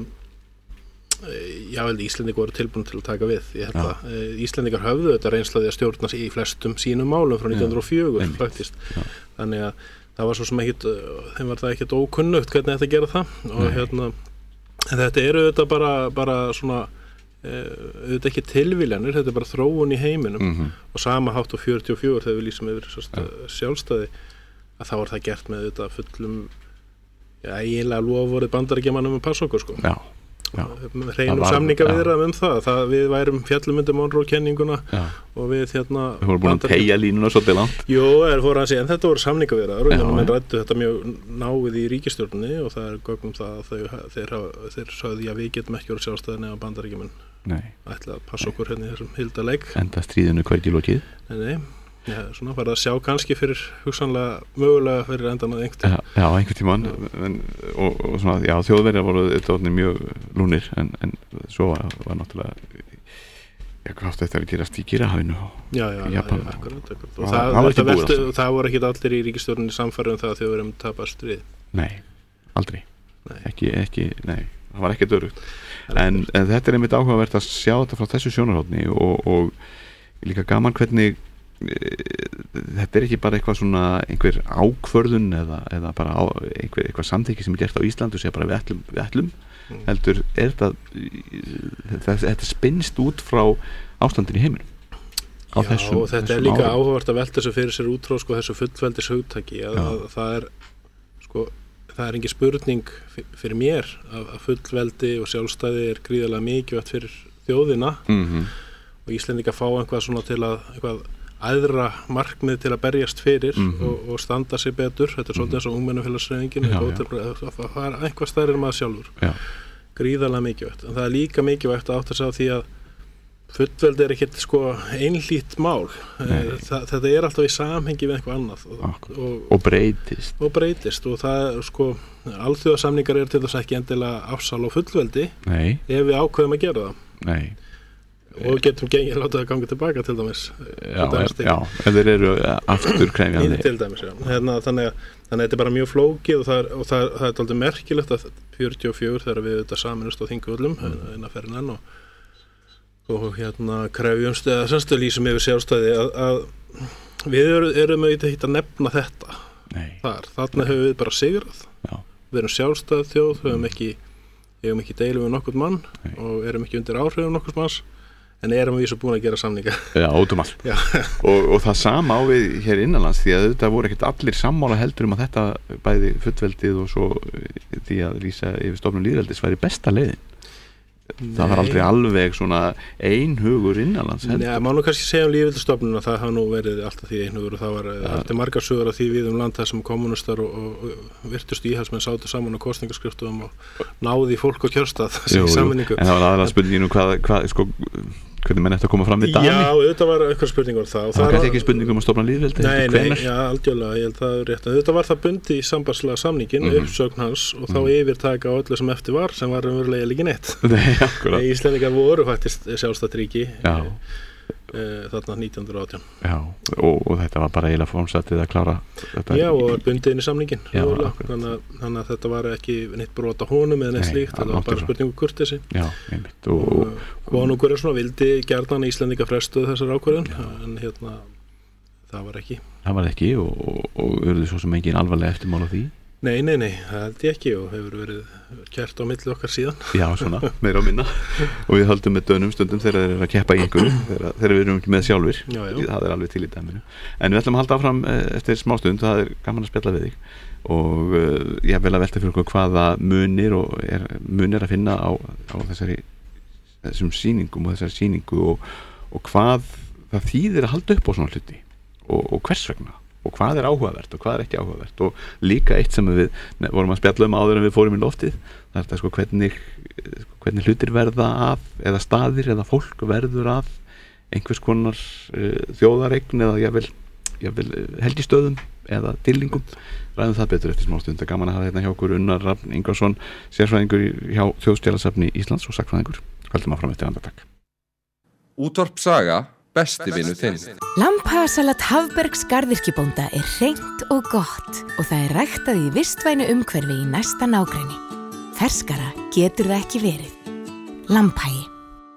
Íslendingar voru tilbúin til að taka við. Ég held að Íslendingar höfðu þetta reynslaði að stjórna í flestum sínum málum frá 1904 faktist. Þannig að það var svo sem þeim var það ekkert ókunnugt hvernig þetta gera það og þetta eru þetta bara svona auðvitað ekki tilviljanir, þetta er bara þróun í heiminum og sama hátt á 44 þegar við lýsum yfir sjálfstæði að þá var það gert með þetta fullum eiginlega loforðið Bandaríkjamannum að passa okkur sko. Hreinum samningaviðræðum það við værum fjallum undir Monroe-kenninguna og við við vorum búin að teygja línuna svolítið langt. Jú, en þetta voru samningaviðræður og menn ræddu þetta mjög náið í ríkisstjórninni og það er gögnum það að þeir sagði að við getum ekki verið sjálfstæðin eða Bandaríkjamenn ætla að passa okkur hérna í þessum hildarleik. Enda stríðinu hvergi lokið. Nei. Svona farið að sjá kannski fyrir hugsanlega mögulega fyrir endan að einhvern tímann og svona, þjóðverjar voru þetta mjög lúnir en svo var náttúrulega hvað átti þetta að gerast í Kyrrahafinu og Japan og það voru ekki allir í ríkisstjórninni samfæri það að þjóðverjum tapast stríð. Nei, aldrei ekki, það var ekkert örugt en þetta er einmitt áhugavert að sjá þetta frá þessu sjónarhorni og líka gaman hvernig þetta er ekki bara eitthvað svona einhver ákvörðun eða bara eitthvað samþykki sem er gert á Íslandu og segja bara við ætlum heldur er þetta spinnst út frá ástandin í heiminum og þetta er líka áhugavert að velta þessu fyrir sér út frá sko, þessu fullveldis hugtaki að það er engin spurning fyrir mér að fullveldi og sjálfstæði er gríðarlega mikilvægt fyrir þjóðina og Íslendingar fá eitthvað svona til að eitthvað aðra markmið til að berjast fyrir og standa sig betur. Þetta er svolítið eins og ungmennafélagshreyfingin að fara eitthvað stærri maður sjálfur. Gríðarlega mikilvægt. En það er líka mikilvægt að átta sig á því að fullveldi er ekkert sko einhlít mál. Þetta er alltaf í samhengi við eitthvað annað og breytist og það er sko alþjóðasamningar er til þess ekki endilega afsal á fullveldi ef við ákveðum að gera það. Og getum gengið láta það ganga tilbaka til dæmis ef þeir eru aftur krefjandi til dæmis, þannig að þetta er bara mjög flókið og það er aldrei merkilegt að 44 þegar við þetta saminust á Þingvöllum eina ferðin enn og krefjumst eða semstu lýsum yfir sjálfstæði að við erum auðvitað hitt að nefna þetta þarna höfum við bara sigrað við erum sjálfstæð þjóð, við eigum ekki deilu við nokkurn mann og erum ekki undir áhrifum nokkurs manns en erum við svo búin að gera samninga. Já, út allt. Og það sama á við hér innanlands því að þetta voru ekkert allir sammála heldur að þetta bæði fullveldið og svo því að lýsa yfir stofnun lýðveldis væri besta leiðin. Það var aldrei alveg svona einhugur innanlands heldur. Já, má nú kannski segja lýðveldisstofnun að það hafa nú verið alltaf því einhugur og það var alltaf margar sögur af því við land þar sem kommunistar og virtustu íhaldsmenn sátu saman á kosningaskrifstofum og náði fólk á kjörstað í sammenningu. En það var aðra spurningin hvað sko hvernig menn eftir að koma fram við Dani? Já, þetta var eitthvað spurningur það. Það var kannski ekki spurning að stofna lýðveldi? Nei, já, algjörlega, ég held það er rétt. Þetta var það bundi í sambandslega samningin, uppsögn hans og þá yfirtaka á öllu sem eftir var, sem var umverulega ekki neitt. Nei, akkurat. Íslendingar voru faktisk sjálfstætt ríki þarna 1918. Já, og þetta var bara eiginlega formsattið að klára þetta. Já, og bundið inn í samningin. Já, þannig að þetta var ekki neitt brot á honum eða neitt slíkt, þetta var bara spurningu kurteisi. Já, einmitt. Og konungur vildi gjarnan Íslendinga frestuð þessar ákvörðun, en það var ekki. Það var ekki og urðu svo sem engin alvarlega eftirmál á því? Nei, það held ég ekki og hefur verið kært á milli okkar síðan. Já, svona, meira og minna. Og við höldum með dönum stundum þegar þeir eru að keppa í einhverju, þegar við erum ekki með sjálfur. Já. Það er alveg til í dæminu. En við ætlum að halda áfram eftir smá stund, það er gaman að spjalla við þig. Og ég vil að velta fyrir okkur hvaða munir að finna á þessum sýningum og þessari sýningu og hvað það þýðir að halda upp á svona hluti og hvers vegna. Og hvað er áhugavert og hvað er ekki áhugavert og líka eitt sem við vorum að spjalla áður en við fórum í loftið það er þetta sko hvernig hlutir verða af eða staðir eða fólk verður af einhvers konar þjóðareign eða jafnvel helgistöðum eða dýrlingum ræðum það betur eftir smá stund. Það er gaman að hafa hérna hjá okkur Unnar Rafn Ingvarsson sérfræðingur hjá Þjóðskjalasafni Íslands og sagnfræðingur. Höldum áfram eftir andartak. Útvarp Saga besti vinur þinn. Lambhagasalat Hafbergs garðyrkjubónda er hreint og gott og það er ræktað í vistvænu umhverfi í næsta nágrenni. Ferskara getur það ekki verið. Lambhagi.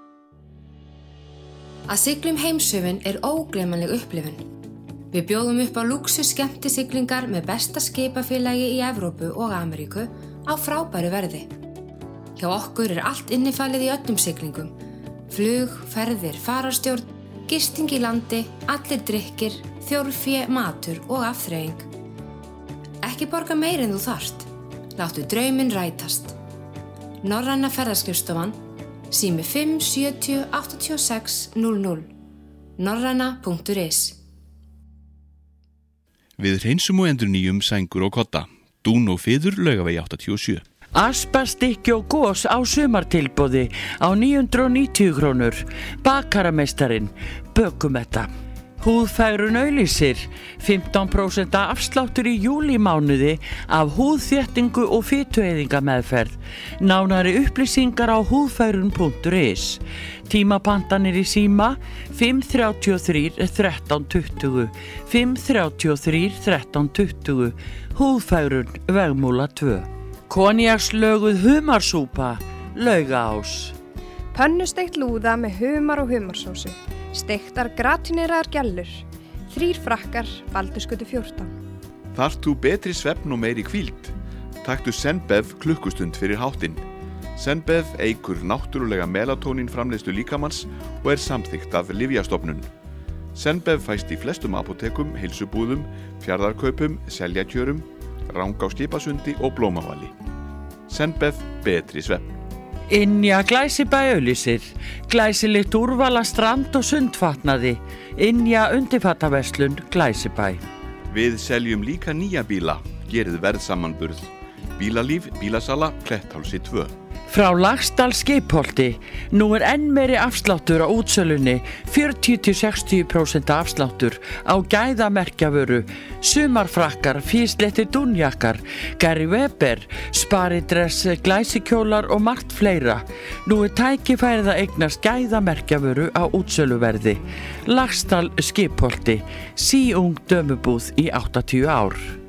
Að sigla heimshöfin er ógleymanleg upplifun. Við bjóðum upp á lúxus skemmtisiglingar með besta skipafélagi í Evrópu og Ameríku á frábæru verði. Hjá okkur er allt innifalið í öllum siglingum. Flug, ferðir, fararstjórn, gisting í landi, allir drykkir, þjórfé, matur og afþreying. Ekki borga meir en þú þarft. Láttu drauminn rætast. Norræna ferðaskrifstofan, sími 5 70 86 00. norræna.is. Við hreinsum og endurnýjum sængur og kotta. Dún og fiður Laugavegi 87. Aspa, stykki og gos á sumartilboði á 990 krónur. Bakarameistarinn, bökum þetta. Húðfærun auglýsir 15% afsláttur í júlímánuði af húðþéttingu og fitueyðingameðferð. Nánari upplýsingar á húðfærun.is. Tímapantanir í síma 533 1320 533 1320. Húðfærun Vegmúla 2. Konjakslöguð humarsúpa, Laugaás. Pönnusteikt lúða með humar og humarsósu. Steiktar gratineraðar gjallur. 3 frakkar, Baldursgötu 14. Þarft þú betri svefn og meiri hvíld? Taktu Zenbev klukkustund fyrir háttinn. Zenbev eykur náttúrulega melatónín framleiðslu líkamans og er samþykkt af Lyfjastofnun. Zenbev fæst í flestum apótekum, heilsubúðum, fjarðarkaupum, seljakjörum, Rangá skipasundi og Blómavali. Zenbev betri svefn. Ynja Glæsibæ auglýsir. Glæsilegt úrvala strand og sundfatnaði. Ynja undirfattaverslun Glæsibæ. Við seljum líka nýja bíla. Gerið verðsamanburð. Bílalíf, bílasala, Kletthálsi 2. Frá Laxdal Skipholti. Nú er enn meiri afsláttur á útsölunni. 40-60% afsláttur á gæðamerkjavöru. Sumarfrakkar, físléttir dúnjakkar, Gary Weber, sparidress, glæsikjólar og margt fleira. Nú er tækifærið að eignast gæðamerkjavöru á útsöluverði. Laxdal Skipholti. Síung dömubúð í 80 ár.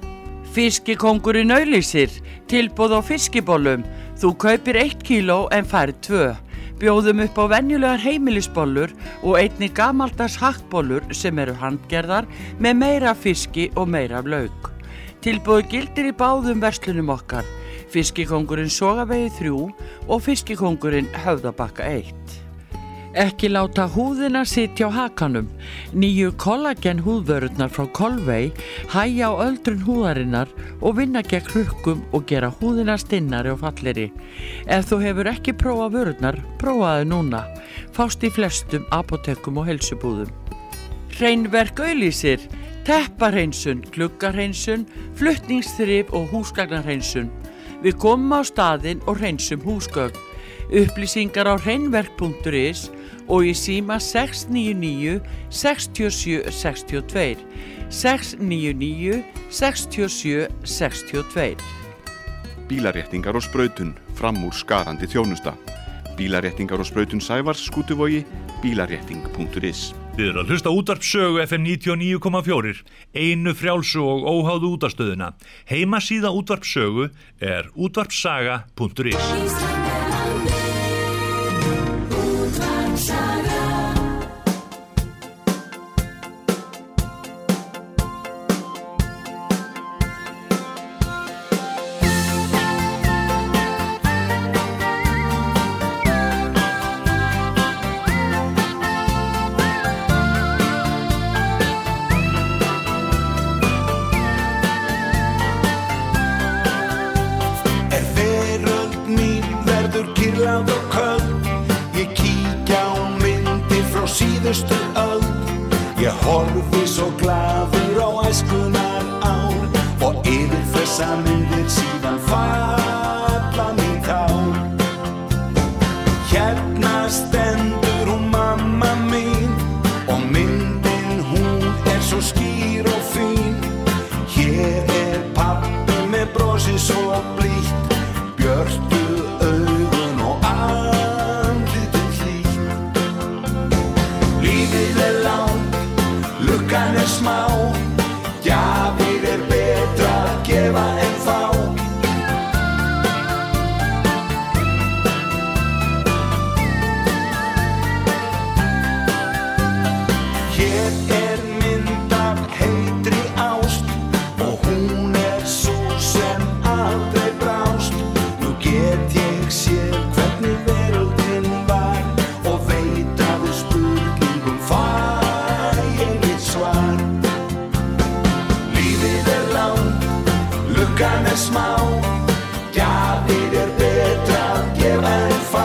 Fiskikóngurinn auglýsir, tilboð á fiskibollum. Þú kaupir 1 kíló en færð 2. Bjóðum upp á venjulegar heimilisbollur og einnig gamaldags hakkbollur sem eru handgerðar með meira fiski og meira lauk. Tilboð gildir í báðum verslunum okkar. Fiskikóngurinn Sogavegi 3 og Fiskikóngurinn Höfðabakka 1. Ekki láta húðina sitja á hakanum. Nýju kollagen húðvörurnar frá Kolvei hægja á öldrun húðarinnar og vinna gegn hrukkum og gera húðina stinnari og falleri. Ef þú hefur ekki prófað vörurnar, prófaðu núna. Fást í flestum apótekum og heilsubúðum. Hreinverk auglýsir, tepparhreinsun, gluggarhreinsun, flutningsþrif og húsgagnarhreinsun. Við komum á staðinn og hreinsum húsgögn. Upplýsingar á hreinverk.is og í síma 699 67 62 699 67 62. Bílaréttingar og sprautun, framúr skarandi þjónusta. Bílaréttingar og sprautun Sævars, Skútuvogi, bílarétting.is. Þið eru að hlusta Útvarp Sögu FM 99,4, einu frjálsu og óháðu útvarpsstöðina. Heimasíða Útvarp Sögu er útvarpsaga.is. Ég horfi svo glaður á æskunar ár og yfir þessa myndir síðan falla mín tár. Hérna stendur hún mamma mín og myndin hún svo skýr og fín. Hér pabbi með brosið svo blítt, björtu augun og andlitið hlýtt. Lífið langt, lukkan smá, gjafir betra að gefa en fá. Hér mynd af heitri ást og hún sú sem aldrei brást. Nú get ég séð hvernig veröldin var og veit að við spurningum fæ ég mitt svar. Lífið langt, lukkan smá, gjafir betra að gefa en fá.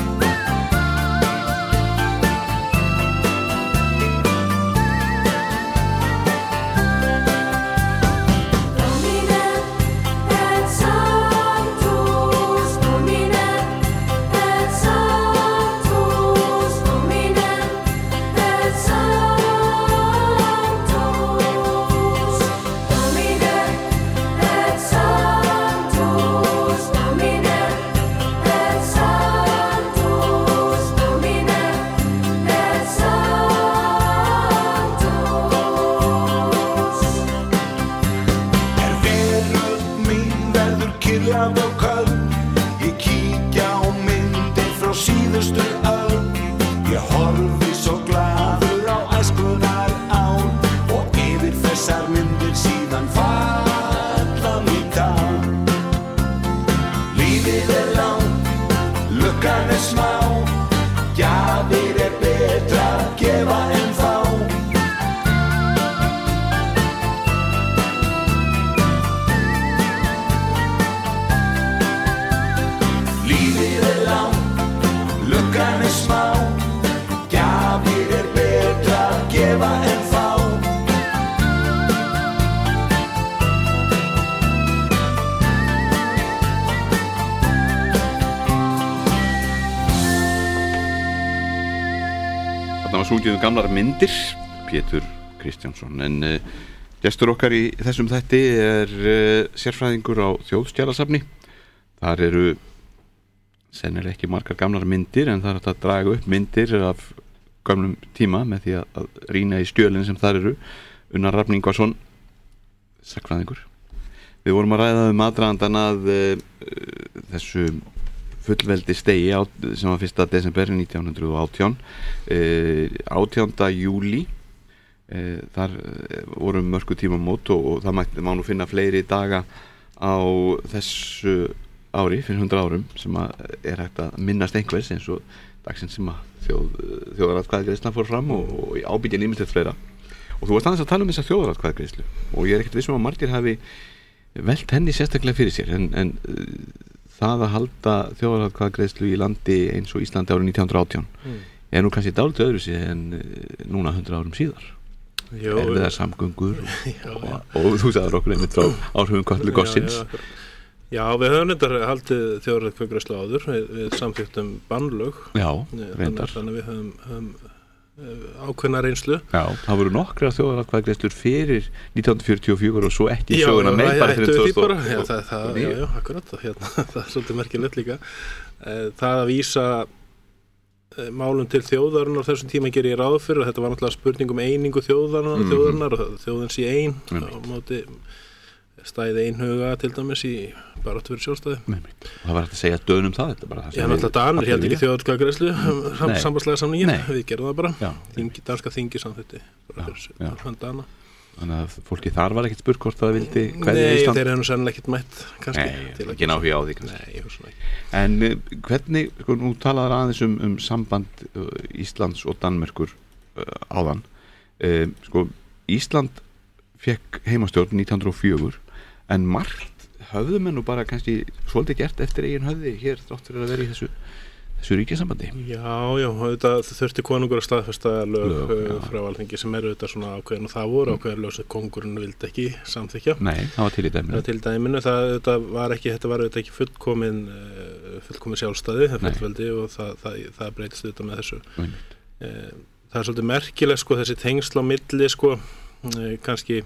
Sungið gamlar myndir, Pétur Kristjánsson, en gestur okkar í þessum þætti er sérfræðingur á Þjóðskjalasafni. Þar eru sennilega ekki margar gamlar myndir, en það er að draga upp myndir af gamlum tíma með því að rýna í skjölin sem þar eru. Unnar Rafn Ingvarsson, sagnfræðingur. Við vorum að ræða aðdragandann að þessu fullveldi stegi sem var 1. desember 1918 18. júlí þar voru mörgu tímamót og það má nú finna fleiri daga á þessu ári fyrir 100 árum sem er hægt að minnast einhvers eins og dagsins sem að þjóðaratkvæðagreiðslan fór fram og ábyggja ýmislegt fleira og þú varst aðeins að tala um þessa þjóðaratkvæðagreiðslu og ég er ekkert vissum að margir hafi velt henni sérstaklega fyrir sér en það að halda þjóðaratkvæðagreiðslu í landi eins og Íslandi árið 1918 er nú kannski dálítið öðru sér en núna 100 árum síðar erfiðar samgöngur og þú sagðir okkur einmitt frá áhrifum Kötlu gossins. Já, við höfum reyndar haldið þjóðaratkvæðagreiðslu áður við samþykktum bannlög þannig að við höfum ákveðna reynslu. Já, það voru nokkrar þjóðaratkvæðagreiðslur fyrir 1944 og svo ekki söguna með bara fyrir 2000. Já, akkurat það er svolítið merkilegt líka það að vísa málum til þjóðarinnar á þessum tíma gerir ég ráð fyrir og þetta var náttúrulega spurning um einingu þjóðarinnar og þjóðin sé ein á móti stæði einhuga til dæmis í baráttu fyrir sjálfstæði. Og það var hægt að segja dönum það þetta bara. Já, náttúrulega Danir héldu ekki þjóðaratkvæðagreiðslu sambandslega samningin, við gerum það bara danska þingi samþykkti bara fyrir hönd Dana. Þannig að fólki þar var ekkert spurt hvort það vildi hvernig Ísland. Nei, þeir hefðu sennilega ekkert mætt kannski. Nei, ekki náhuga á því kannski. Nei, ég hugsa ekki. En hvernig, sko, nú talaður aðeins um samband Íslands og Danmerkur áðan. Sko, Ísland fekk heimastjórn 1904 en margt höfðu menn nú bara kannski svolítið gert eftir eigin höfði hér þrátt fyrir að vera í þessu ríkjasambandi. Já, þetta þurfti konungur að staðfesta lög frá Alþingi sem eru þetta svona ákveðin og það voru ákveðin lög sem kongurinn vildi ekki samþykkja. Nei, það var til í dæminu. Það var til í dæminu, þetta var auðvitað ekki fullkomin sjálfstæði, fullveldi og það breytist auðvitað með þessu. Það er svolítið merkilegt sko þessi tengsl á milli sko kannski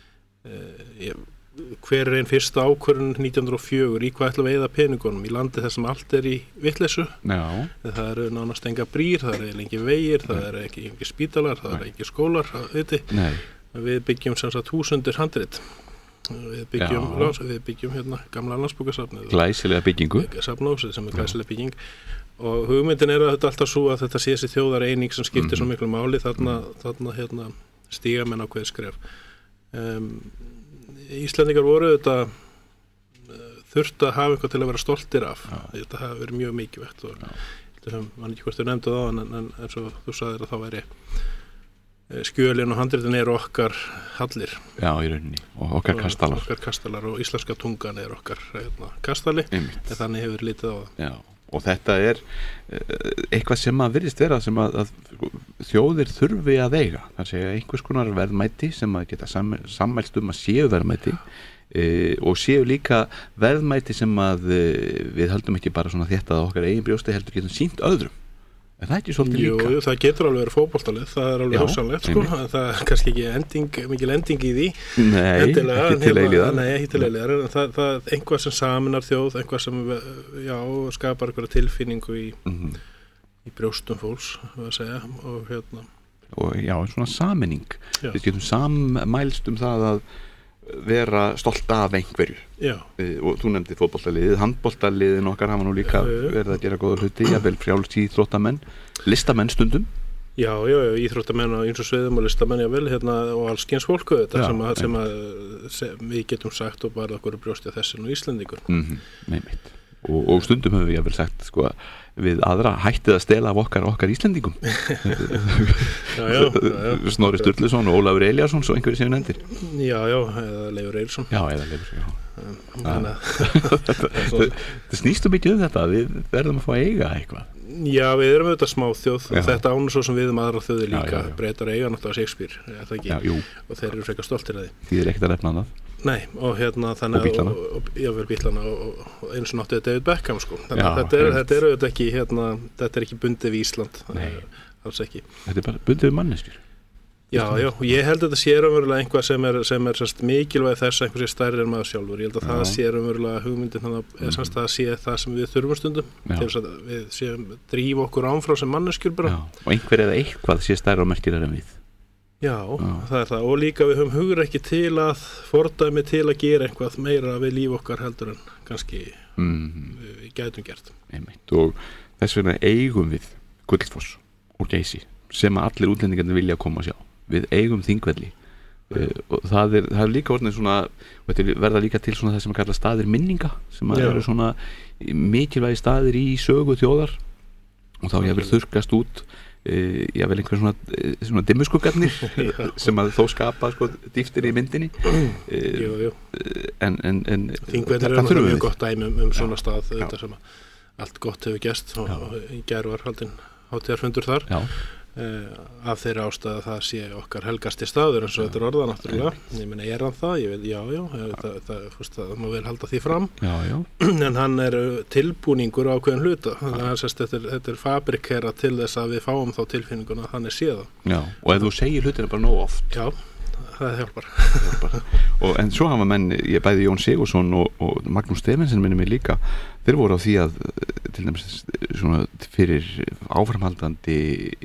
hver er einn fyrsta ákvörðun 1904 í hvað ætlum við að eyða peningunum í landi þar sem allt er í vitleysu. Það eru nánast enga brýr, það eru engi vegir, það eru ekki spítalar, það eru ekki skólar við byggjum sem sagt 1000 handrit við byggjum hérna gamla landsbókasafnið glæsilega byggingu safnahúsið sem er glæsilega bygging og hugmyndin er að þetta alltaf svo að þetta sé þessi þjóðareining sem skiptir svo miklu máli þarna hérna stíga menn ákveðið skref Íslendingar voru þetta þurft að hafa eitthvað til að vera stoltir af þetta hafi verið mjög mikilvægt og mann ekki hvort þau nefndu það en eins og þú sagðir að þá væri skjölin og handritin eru okkar hallir í rauninni og okkar kastalar og íslenska tungan er okkar kastali en þannig hefur litið á það og þetta er eitthvað sem að virðist vera sem að þjóðir þurfi að eiga það segja einhvers konar verðmæti sem að geta sammælst að séu verðmæti og séu líka verðmæti sem að við höldum ekki bara svona þetta að okkar eigin brjósti heldur getum sýnt öðrum en það er ekki svolítið líka Jú, það getur alveg verið fótboltalið, það er alveg hugsanlegt sko, en það er kannski ekki mikil ending í því ekki til eilíðar en það er einhvað sem saminar þjóð einhvað sem skapar einhverja tilfinningu í brjóstum fólks að segja og svona saminning við getum sammælst það að vera stolt af einhverju og þú nefndi fótboltaliðið, handboltaliðin okkar hafa nú líka verið að gera góða hluti jafnvel frjáls íþróttamenn, listamenn stundum íþróttamenn á ýmsum sviðum og listamenn og alls kyns fólku þetta sem við getum sagt og bara okkur brjósti að þessi nú Íslendingur og stundum höfum við jafnvel sagt sko við aðra hættið að stela af okkar Íslendingum Snorri Sturluson og Ólafur Elíasson svo einhverju sem við nefndir eða Leifur Eiríksson það snýst mikið þetta við verðum að fá að eiga eitthvað við erum auðvitað smáþjóð þetta ánum svo sem við aðra þjóðir líka Bretar eiga náttúrulega Shakespeare og þeir eru frekar stoltir að því er ekkert að nefna annað Nei, og þannig og Bítlana og eins og náttúrulega David Beckham sko. Þannig að þetta er auðvitað ekki þetta er ekki bundið við Ísland alls ekki. Þetta er bara bundið við manneskjur Já, ég held að þetta sé raunverulega einhvað sem er mikilvæg þess að einhver sé stærri en maður sjálfur. Ég held að það sé raunverulega hugmyndin að það sé það sem við þurfum stundum til þess að við séum drífa okkur ánfrá sem manneskjur bara og einhver eða eitthvað sé stærra og merkilegra en við Já, það það og líka við höfum hugur ekki til að fordæmi til að gera eitthvað meira við líf okkar heldur en kannski við gætum gert. Og þess vegna eigum við Gullfoss og Geysi sem að allir útlendingarnir vilja koma að sjá. Við eigum Þingvelli og það er líka orðin svona, og þetta verða líka til svona það sem að kalla staðir minninga sem að eru svona mikilvægi staðir í sögu þjóðar og þá ég vil þurrkast út ég vil einhver svona dimmuskuggarnir sem að þó skapa sko dýftir í myndinni en Þingvellir er mjög gott dæmi svona stað þetta sem að allt gott hefur gerst og í gær var haldinn hátíðarfundur þar af þeirra ástæða það sé okkar helgasti staður eins og þetta er orðað náttúrulega ég meina hann það, ég veit það má vel halda því fram en hann er tilbúningur á ákveðin hluta þannig að þetta er fabrikera til þess að við fáum þá tilfinninguna að hann er séða og ef þú segir hlutina bara nóg oft það hjálpar en svo hafa menn, ég bæði Jón Sigurðsson og Magnús Stefensen minni mig líka þeir voru á því að til dæmis svona fyrir áframhaldandi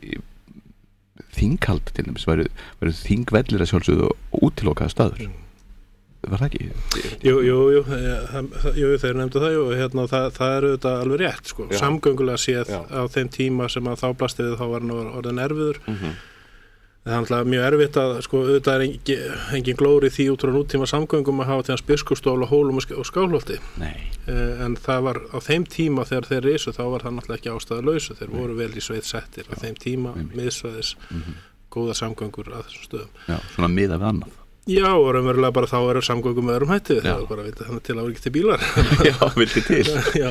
þinghald til dæmis væru Þingvellir að sjálfsögðu og útilokaða staður var það ekki? Jú, þeir nefndu það og það er auðvitað alveg rétt sko. Samgöngulega séð á þeim tíma sem að þá blasti við þá var hann orðin erfiður það er alltaf mjög erfitt að sko, auðvitað er engin glóri því út frá nútíma samgöngum að hafa til hans Biskupsstól og Hólum og Skálholti en það var á þeim tíma þegar þeir risu þá var það náttúrulega ekki ástæðulausu þeir voru vel í sveit settir á þeim tíma miðsvæðis, góða samgöngur að þessum stöðum svona miðað við annað og raunverulega bara þá eru samgöngum með öðrum hætti það var bara að vita þannig til að vera ekki til bílar vilti til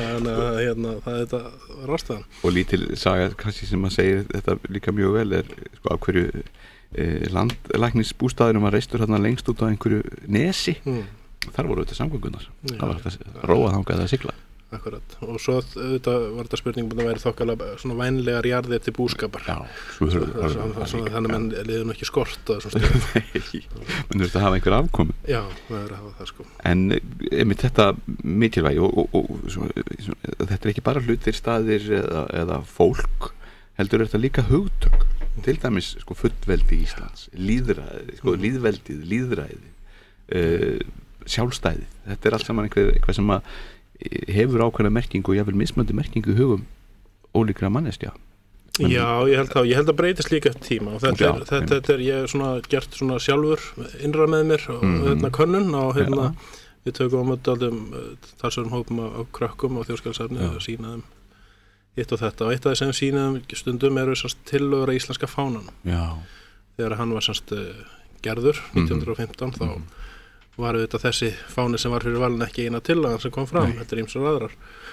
það þetta var ástæðan og lítil saga kannski sem að segja þetta líka mjög vel er sko af hverju landlæknisbústaðurum var reistur hérna lengst út á einhverju nesi þar voru þetta samgöngunar það var þetta róað þangað að sigla Akkurat, og svo auðvitað var þetta spurning að væri þokkalega svona vænlegar jarðir til búskapar þannig að menn liður nú ekki skort á þessum stöðum menn þurft að hafa einhver afkomu það er að hafa það sko en einmitt þetta mikilvægi og þetta er ekki bara hlutir, staðir eða fólk heldur þetta líka hugtök til dæmis sko fullveldi Íslands lýðræði, sko lýðveldið, lýðræði sjálfstæði, þetta er allt saman eitthvað sem að hefur ákveðna merkingu og jáfnvel mismöndi merkingu í hugum ólíkra manneskja ég held að breytist líka tíma og þetta er ég svona gert svona sjálfur innra með mér og könnun og við tökum á mötaldum talsverðum hópum á krökkum og þjóðskjalasafni og sínaðum hitt og þetta og eitt af þess sem sínaðum stundum eru tillögur að íslenska fánanum þegar hann var gerður 1915 þá var auðvitað þessi fáni sem var fyrir valin ekki eina tillagan sem kom fram, þetta er ýmsar aðrar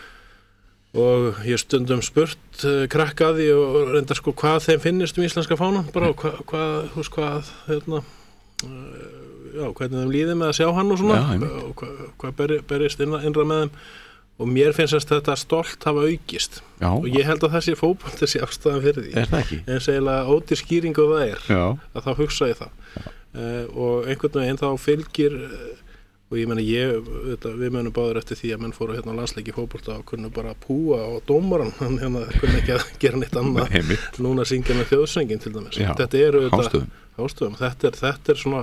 og ég stundum spurt krakkaði og reynda sko hvað þeim finnist íslenska fánan bara hvernig þeim líði með að sjá hann og svona og hvað berist innra með þeim og mér finnst þetta stolt hafa aukist og ég held að þessi fótbolti sé afstæðan fyrir því en eiginlega ódýr skýring og það er að þá hugsa ég það og einhvern veginn þá fylgir og ég meina við munum báður eftir því að menn fóru hérna á landsleiki fótbolta og kunnu bara púa og dómaran hann kunnu ekki að gera neitt annað núna syngja með þjóðsöngin til dæmis þetta eru hástöðum þetta er svona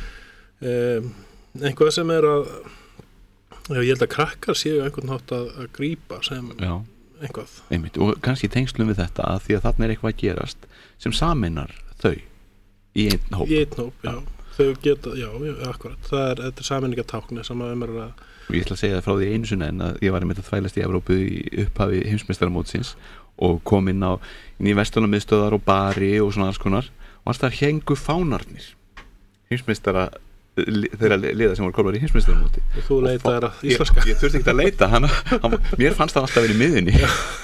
einhvað sem er að ég held að krakkar séu einhvern hátt að grípa sem einhvað og kannski tengslum við þetta að því að þarna er eitthvað að gerast sem sameinar þau í einn hóp, þau geta, akkurat þetta er sameiningatákni sem að og ég ætla að segja það frá því einu sinni en að ég var með að þvælast í Evrópu í upphafi heimsmeistaramótsins og kom inn í verslunarmiðstöðar og bari og svona alls konar og alls þar héngu fánarnir heimsmeistara þeirra liða sem voru komnar í heimsmeistaramóti og þú leitaðir að íslenska ég þurfti ekki að leita mér fannst það alltaf verið í miðunni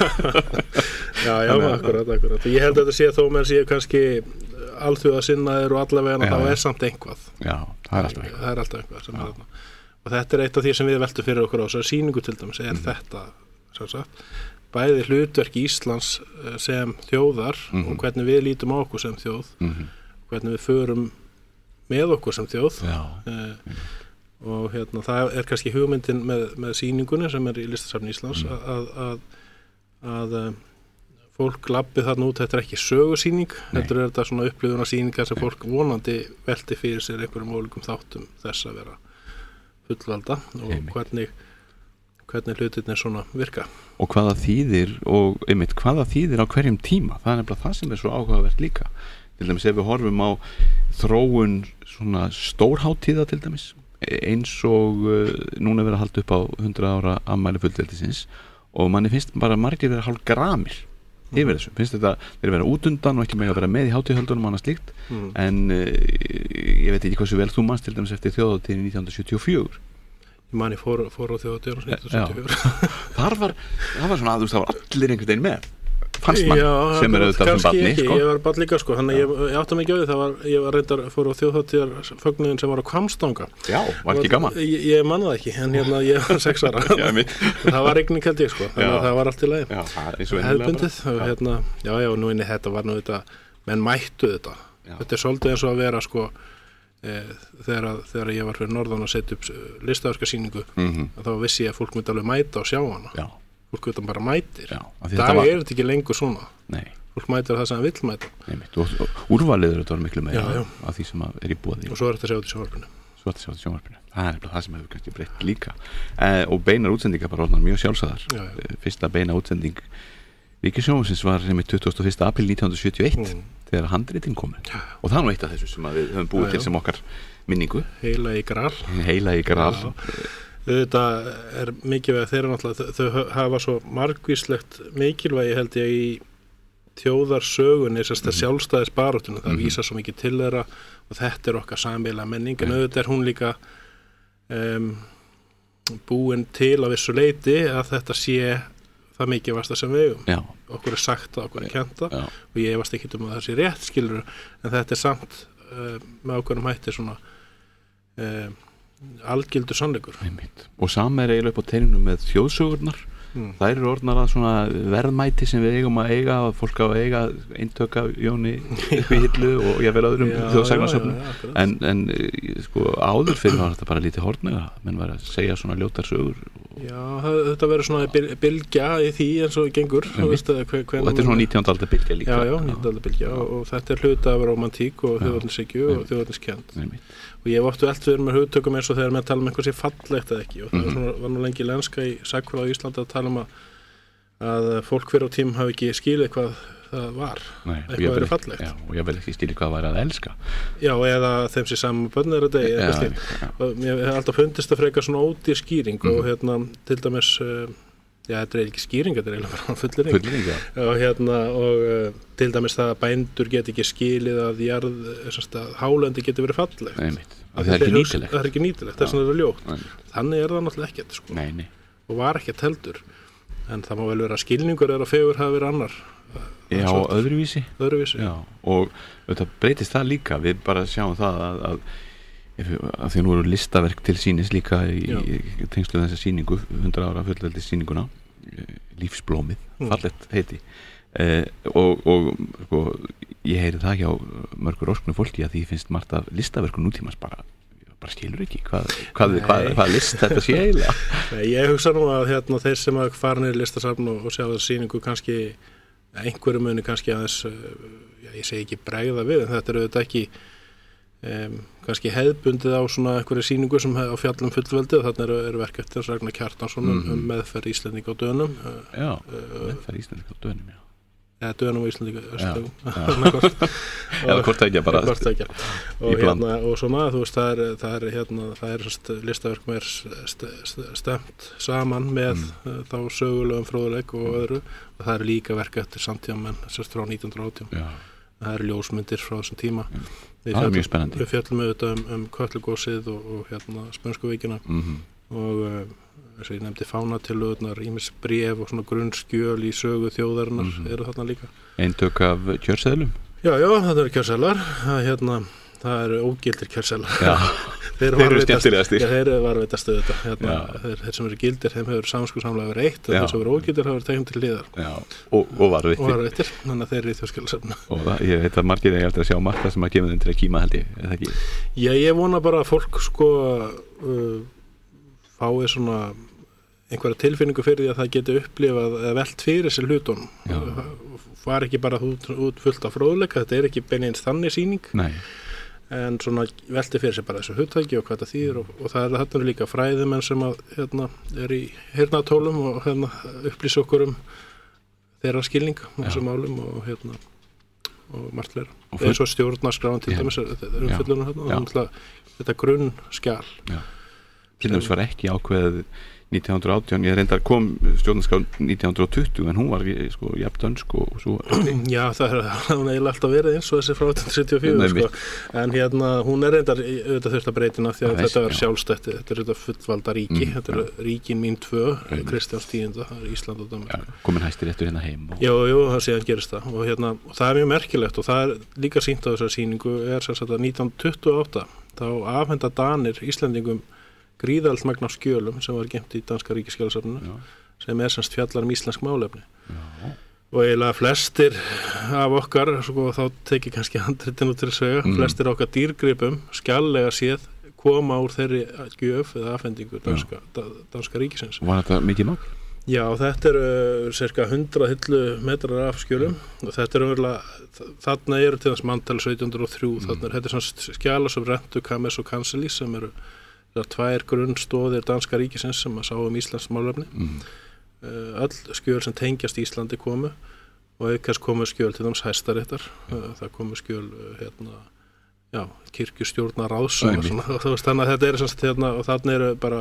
akkurat ég held að þetta sé þó menn sé kannski alþjóða sinnaðir og allavega þá er samt einhvað það er alltaf einhvað sem og þetta er eitt af því sem við veltum fyrir okkur á þessari sýningu til dæmis þetta sagt, bæði hlutverk Íslands sem þjóðar og hvernig við lítum á okkur sem þjóð hvernig við förum með okkur sem þjóð og það er kannski hugmyndin með sýningunni sem er í Listasafni Íslands að fólk lappið þarna út, þetta ekki sögusýning, þetta svona upplifunarsýningar sem fólk vonandi velti fyrir sér einhverjum ólíkum þáttum þess að vera fullvalda og hvernig hlutirnir svona virka. Og hvaða þýðir á hverjum tíma, það nefnilega það sem svo áhugavert líka. Til dæmis ef við horfum á þróun svona stórhátíða til dæmis, eins og núna verið að halda upp á 100 ára afmæli fullveldisins og manni finnst bara margir vera hálf gramir yfir þessu, finnst þetta þeir vera út undan og ekki með að vera með í hátíðahöldunum og annað slíkt, en ég veit ekki hversu vel þú manst til dæmis eftir þjóðhátíðinni 1974. Ég man ég fór á þjóðhátíðinni 1974. Það var svona að það var allir einhvern veginn með, fannst mann, sem auðvitað sem barni. Ekki, ég var barn líka þannig ég átti mig ekki á því, ég var reyndar fór á þjóðhátíðarfögnuðin sem var á Hvammstanga. Já, var ekki gaman? Ég man það ekki, en ég var 6 ára. Það var rigning held ég þannig að það var allt í lagi. Hefðbundið, og nú inni þetta var nú þetta, menn mættu þetta. Þetta svolítið eins og að vera þegar ég var fyrir norðan að setja upp listaverkasýningu, þá vissi ég að fólk myndi alveg mæta og sjá hana. Fólk veit bara mætir. Dag þetta ekki lengur svona. Nei. Fólk mætir það sem það vill mæta. Og úrvalið þetta var miklu meira af því sem er í boði. Og svo er þetta að sjá þetta í sjónvarpinu. Það er það sem hefur kannski breytt líka. Og beinar útsendingar bara orðnar mjög sjálfsagðar. Fyrsta beina útsending Ríkissjónvarpsins var 21. apríl 1971 þegar handritin komu. Og það er nú eitt af þessu sem við höfum búið til sem okkar minningu. Heila í gral. Þetta er mikilvæg þeirra náttúrulega, þau hafa svo margvíslegt mikilvægi held ég í þjóðarsögunni, sjálfstæðisbaráttunni, það vísa svo mikið til þeirra og þetta er okkar sameiginlega menning, en auðvitað er hún líka búin til að vissu leyti að þetta sé það mikilvægasta sem við okkur er sagt það, okkur er kent það og ég efast ekki að það sé rétt skilur, en þetta er samt með ákveðnum hætti svona algildur sannleikur. Og sama er eiginlega upp á teinunum með þjóðsögurnar. Það eru orðnar að svona verðmæti sem við eigum að eiga og fólk á að eiga eintök af Jóni upp í hillu og ég vel öðrum þjóðsagnarsöfnum en sko áður fyrir var þetta bara lítið hornega, menn var að segja svona ljótar sögur. Já, þetta verður svona bylgja í því eins og gengur og þetta er svona 19. aldar bylgja líka. Já, 19. aldar bylgja og þetta er hluta af romantík og þjóðarnishyggju og þjóðarniskend og ég hef oft velt við með hugtökum eins og þegar með að tala um eitthvað sé fallegt eða ekki og það var nú lengi lenska í sagfræði á Íslandi að tala um að fólk fyrir á tím hafi ekki skilið hvað það var, eitthvað verið fallegt. Já, og ég vil ekki skilja hvað það var að elska. Já, eða þeim sé saman bönn er þetta eða eitthvað slíkt. Og mér hef alltaf fundist að freka svona ódýr skýring og til dæmis þetta er ekki skýring, þetta er eiginlega bara fullyrðing. Og til dæmis það að bændur get ekki skilið að hálendi geti verið fallegt. Það er ekki nýtilegt. Það er ekki nýtilegt, þess vegna er það ljótt. Þannig er það náttúrulega ekkert, sko. Nei. Og var ekkert heldur. En það má vel vera skilningur eða fegur hafi verið annar. Já, öðruvísi. Já, og þetta breytist það líka. Við bara sjáum það að því nú eru listaverk til sýnis líka í tengslu þessa sýningu 100 ára fullveldis sýninguna Lífsblómið, fallegt heiti og sko, ég heyri það hjá mörgur ósknu fólki að því finnst margt af listaverku nútímans bara skilur ekki hvað list þetta sé eiginlega. Ég hugsa nú að þeir sem að fara niður í listasafn og sjá þessa sýningu kannski einhverju muni kannski aðeins ég segi ekki bregða við en þetta er auðvitað ekki kannski hefðbundið á svona einhverju sýningu sem á fjallum fullveldi og þarna er verk eftir Ragnar Kjartansson meðferð Íslendinga á Dönum. Já, meðferð Íslendinga á Dönum, já. Eða Dönum og Íslendinga eða hvort ekki bara og svona þú veist það er listaverk með stemt saman með þá sögulegum fróðuleik og öðru og það er líka verk eftir samtíðamenn sérst frá 1918 það eru ljósmyndir frá þessum tíma það er mjög spennandi við fjallum auðvitað Kötlugosið og Spönskuvíkina og eins og ég nefndi fánatillögurnar, ýmis bréf og svona grunnskjöl í sögu þjóðarinnar eru þarna líka. Eintök af kjörseðlum? Já, það eru kjörseðlar. Það eru ógildir kjörseðlar. Já, þeir eru skemmtilegastir. Þeir eru varðveitastu þetta. Þeir sem eru gildir, þeim hefur samskuðsamlega verið eitt og þeir sem eru ógildir hafa verið teknum til hliðar. Já, og varðveittir. Og varðveittir, þannig að þeir eru í þjóðskjálasafninu. Og ég veit að margir eiga eftir að sjá margt það sem að gefa þeim til að kíma held ég, er það ekki? Já, ég vona bara að fólk fái svona einhverja tilfinningu fyrir því að það geti upplifað eða velt fyrir sér hlutunum var ekki bara út fullt af fróðleika, þetta ekki beinins þannig sýning. Nei. En svona velti fyrir sig bara þessu hugtæki og hvað það þýðir og það þarna líka fræðimenn sem að er í heyrnartólum og upplýsa okkur þeirra skilning á þessum málum og margt fleira. Eins og stjórnarskráin til dæmis umfjöllunum þetta grunnskjal. Til dæmis var ekki ákveðið 1918, ég reyndar kom stjórnarskrá 1920 en hún var jafn dönsk og svo Já, það hún eiginlega alltaf verið eins og þessi frá 1974 en hún reyndar auðvitað þurft að breytina því að þetta er sjálfstætt, þetta þetta fullvalda ríki þetta ríkin mín 2, Kristjáns 10, það Ísland og Danmörk komin Hæstiréttur heim Jú, það síðan gerist það og það er mjög merkilegt og það líka sýnt á þessar sýningu sem sagt að 1928 þá afhenda Danir Íslendingum gríðalt magn af skjölum sem var geymt í danska ríkisskjalasafninu sem semst fjallar íslensk málefni og eiginlega flestir af okkar þá tekið kannski handritin út til að segja flestir okkar dýrgripum skjallega séð koma úr þeirri gjöf eða afhendingu danska ríkisins Var þetta mikið magn? Já, þetta cirka 100 hillumetrar af skjölum og þetta þarna til þess manntal 1703 þarna þetta skjala sem Rentu, Kames og Kanselis sem eru það 2 grunnstóðir danska ríkisins sem að sá Íslands málefni öll skjöl sem tengjast Íslandi komu og aukast komu skjöl til dæmis Hæstaréttar það komu skjöl kirkjustjórnaráðs og þannig að þetta og þannig bara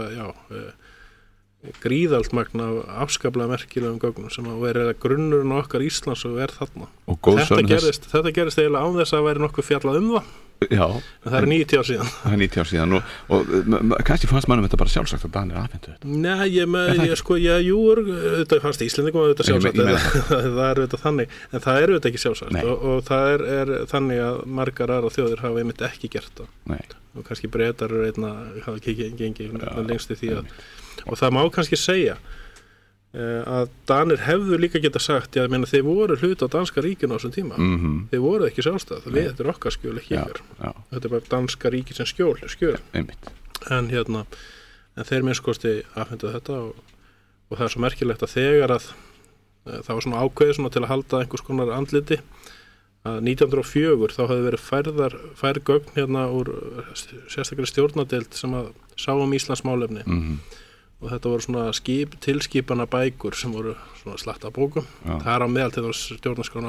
gríðalt magn af afskaplega merkilegum gögnum sem að vera grunnurinn okkar Íslands og þarna þetta gerist eiginlega án þess að væri nokkuð fjallað það Já, en það 90 ár síðan Það 90 ár síðan og kannski fannst mannum þetta bara sjálfsagt að Danir afhentu þetta Nei, þetta fannst Íslendingum að þetta sjálfsagt það þetta þannig, en það þetta ekki sjálfsagt og það þannig að margar aðra þjóðir hafa einmitt ekki gert það og kannski Bretar hafa ekki gengið lengst í því og það má kannski segja að Danir hefðu líka geta sagt þeir voru hlut á danska ríkinu á þessum tíma þeir voru ekki sjálfstæð þetta okkar skjöl ekki þetta bara danska ríkisins skjöl en þeir minnskosti afhentu þetta og það svo merkilegt að þegar að það var svona ákveðið til að halda einhvers konar andliti að 1904 þá hafði verið færð gögn úr sérstaklega stjórnardeild sem að sá Íslands málefni og þetta voru svona tilskipana bækur sem voru svona slatta bókum það á meðal til þess stjórnarskrána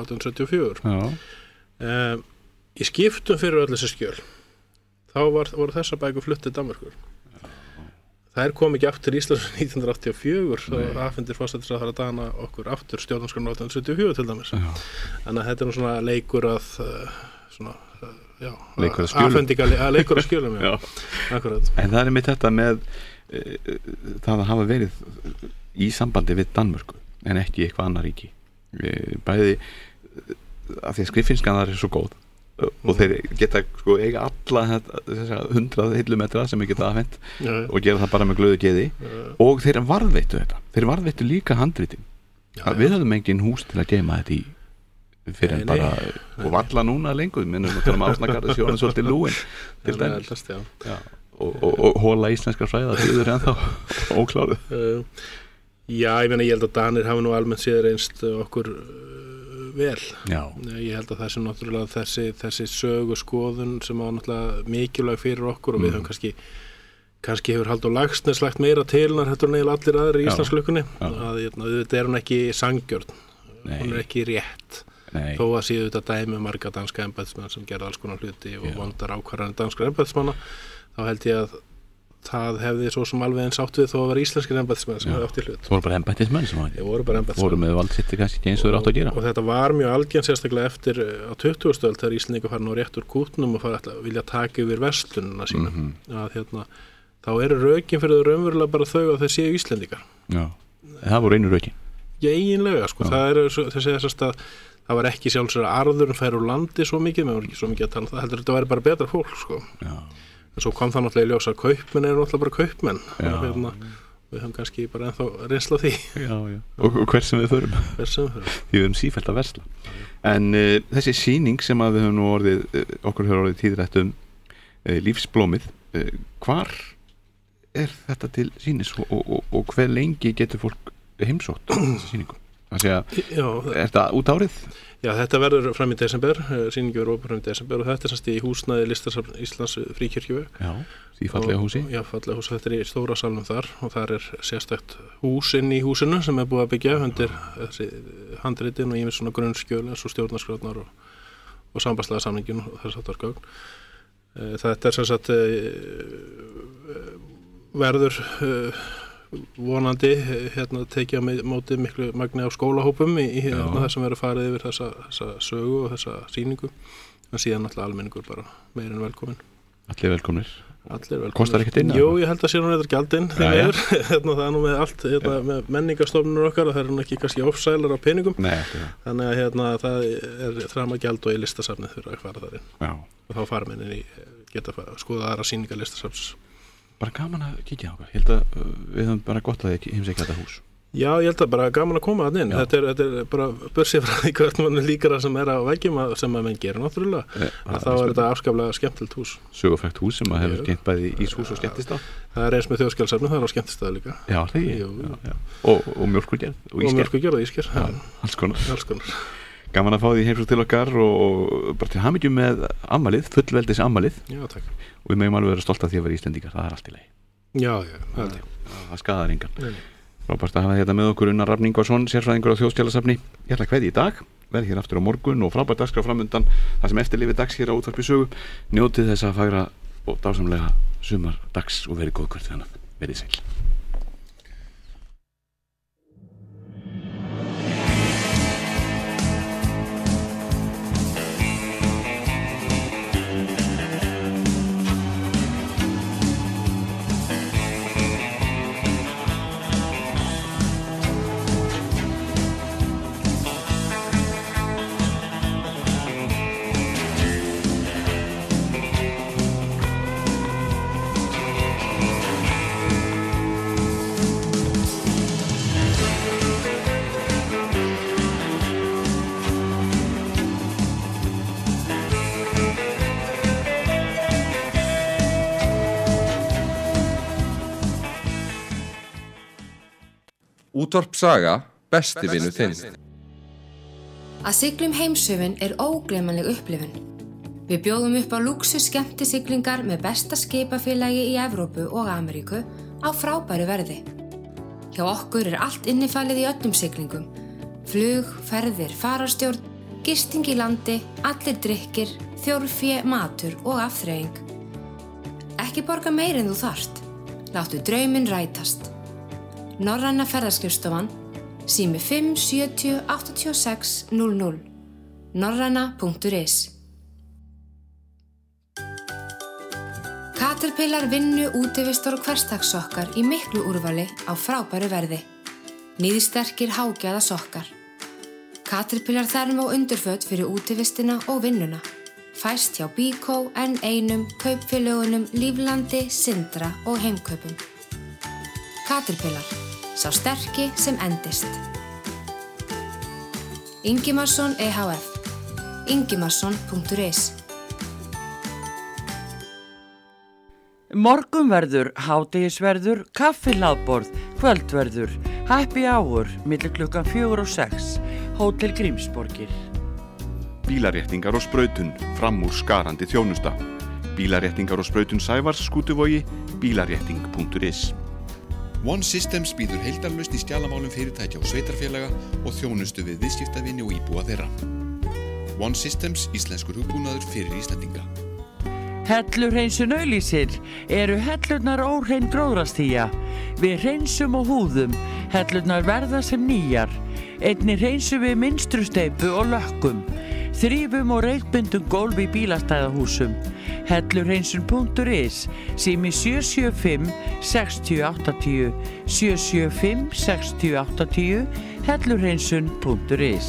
1874 í skiptum fyrir öll þessi skjöl þá voru þessar bækur flutt til Danmerkur þær kom ekki aftur í Íslands 1984 þá afhendir forsætisráðherra Dana okkur aftur stjórnarskrána 1874 til dæmis þannig að þetta nú svona leikur að leikur að skjölum En það mitt þetta með það að hafa verið í sambandi við Danmörku en ekki eitthvað annar ríki bæði af því að skriffinskan þar svo góð og þeir geta eiga alla þessar 100 hillumetra sem við geta afhent og gera það bara með glöðu geði og þeir varðveittu líka handritin við höfum engin hús til að geyma þetta í fyrir en bara og valla núna lengur minnum að tala um Ásnagarði sjóðan svolítið lúin til dæmis og hóla íslenskar fræða þýður ennþá ókláruð ég held að Danir hafa nú almennt séð reynst okkur vel ég held að það sem náttúrulega þessi sögu skoðun sem var náttúrulega mikilvæg fyrir okkur og við höfum kannski hefur Halldór Laxness lagt meira til en eiginlega allir aðrir í Íslandslökunni að þetta hún ekki sangjörn hún ekki rétt þó að síðu þetta dæmi marga danska embættismenn sem gerði alls konar hluti og vondar ákvarðanir danskra embættismanna þá held ég að það hefði svo sem alveg eins átt við þó að vera íslenskir embættismenn sem hefði átt í hlut. Það voru bara embættismenn sem voru með valdsitti kannski ekki eins og þeir áttu að gera. Og þetta var mjög algengt sérstaklega eftir á 20. öld þegar Íslendingar fara nú rétt úr kútnum og vilja taka yfir verslunina sína. Að þá eru rökin fyrir þau raunverulega bara þau að þeir séu Íslendingar. Já, það voru einu rökin. Já, eiginlega, það var ekki sjálfsögur að arðurinn fær úr landi svo mikið, maður var ekki svo mikið að tala það, heldur þetta væri bara betra fólk, En svo kom það náttúrulega í ljós að kaupmenn eru náttúrulega bara kaupmenn og við höfum kannski bara ennþá reynsla því. Og hver sem við förum. Því við höfum sífellt að versla. En þessi sýning sem að við höfum nú okkur hefur orðið tíðrætt lífsblómið, hvar þetta til sýnis og hver lengi getur fólk heimsótt þessi sýningu? Er þetta út árið? Já, þetta verður fram í desember, sýningi verður opið fram í desember og þetta er semst í húsnæði Listasafns Íslands Fríkirkjuveg. Já, því fallega húsi. Já, fallega húsi, þetta er í stóra salnum þar og þar er sérstakt hús inn í húsinu sem er búið að byggja undir þessi handritin og ýmis svona grunnskjöl eins og stjórnarskrárnar og sambandslega samningin og þess aftar gögn. Þetta er sem sagt verður vonandi tekið á móti miklu magni á skólahópum í það sem verður farið yfir þessa sögu og þessa sýningu en síðan náttúrulega almenningur bara meir en velkomin. Allir velkomnir. Kostar ekkert inn? Jú, ég held að sé nú þetta gjaldinn það er nú með allt með menningarstofnunir okkar og það er nú ekki kannski ofsælar á peningum. Nei, þannig að það er þramagjald og í listasafnið þurfa að fara þar inn. Já. Og þá fara menninni geta að skoða aðra sýningar listasafns. Bara gaman að kíkja á okkur. Ég held að við höfum bara gott að heimsækja þetta hús. Já, ég held að bara gaman að koma að inn. Þetta er bara börsið frá því hvert mann líkara sem er á veggjum sem að menn gerir náttúrulega. Þá er þetta afskaplega skemmtilegt hús. Sögufrægt hús sem að hefur geymt bæði íshús og skemmtistað. Það er eins með Þjóðskjalasafnið, það er á skemmtistað líka. Já, það og mjólkurgerð og ísker. Og mjólkurgerð og ísker. Alls konar. Gaman að fá því heimsókn til okkar og bara til hamingju með afmælið, fullveldis afmælið. Já, takk. Og við megum alveg vera stolt af því að vera Íslendingar, það er allt í lagi. Já, það er það skaðar engan. Frábært að hafa þetta með okkur Unnar Rafn Ingvarsson, sérfræðingur á Þjóðskjalasafni. Ég ætla að kveðja í dag, verð hér aftur á morgun og frábært dagskrá framundan þar sem eftirlifir dags hér á Útvarpi Sögu. Njótið þess að fagra og dásamlega sumar dags og verið góð hvert við annað. Verið sæl. Útvarp Saga, besti vinur þinn. Að sigla heimshöfin er ógleymanleg upplifun. Við bjóðum upp á lúxus skemmtisiglingar með besta skipafélagi í Evrópu og Ameríku á frábæru verði. Hjá okkur er allt innifalið í öllum siglingum. Flug, ferðir, fararstjórn, gisting í landi, allir drykkir, þjórfé, matur og afþreying. Ekki borga meir en þú þarft. Láttu drauminn rætast. Norræna ferðaskrifstofan, sími 5 70 86 00, norræna.is. Caterpillar vinnu, útivistar og hversdagssokkar í miklu úrvali á frábæru verði. Níðsterkir hágæða sokkar. Caterpillar þerm og undurföt fyrir útivistina og vinnuna. Fæst hjá Bíkó, N1, kaupfélögunum, Líflandi, Sindra og Heimkaupum. Caterpillar, sá sterki sem endist. Ingimarsson EHF, ingimarsson.is. Morgunverður, hádegisverður, kaffihlaðborð, kvöldverður, happy hour, milli klukkan 4 og 6, Hótel Grímsborgir. Bílaréttingar og sprautun, fram úr skarandi þjónusta. Bílaréttingar og sprautun Sævars, Skútuvogi, bílarétting.is. One Systems býður heildarlausn í skjalamálum fyrirtækja og sveitarfélaga og þjónustu við viðskiptavini og íbúa þeirra. One Systems, íslenskur hugbúnaður fyrir Íslendinga. Hellurhreinsun Auglýsir eru hellurnar óhrein gróðrastía. Við hreinsum og húðum, hellurnar verða sem nýjar. Einnig hreinsum við mynstrusteypu og lökkum. Þrífum og reykbundum gólf í bílastæðahúsum. Hellurhreinsun.is, sími 775 60 80, 775 60 80, hellurhreinsun.is.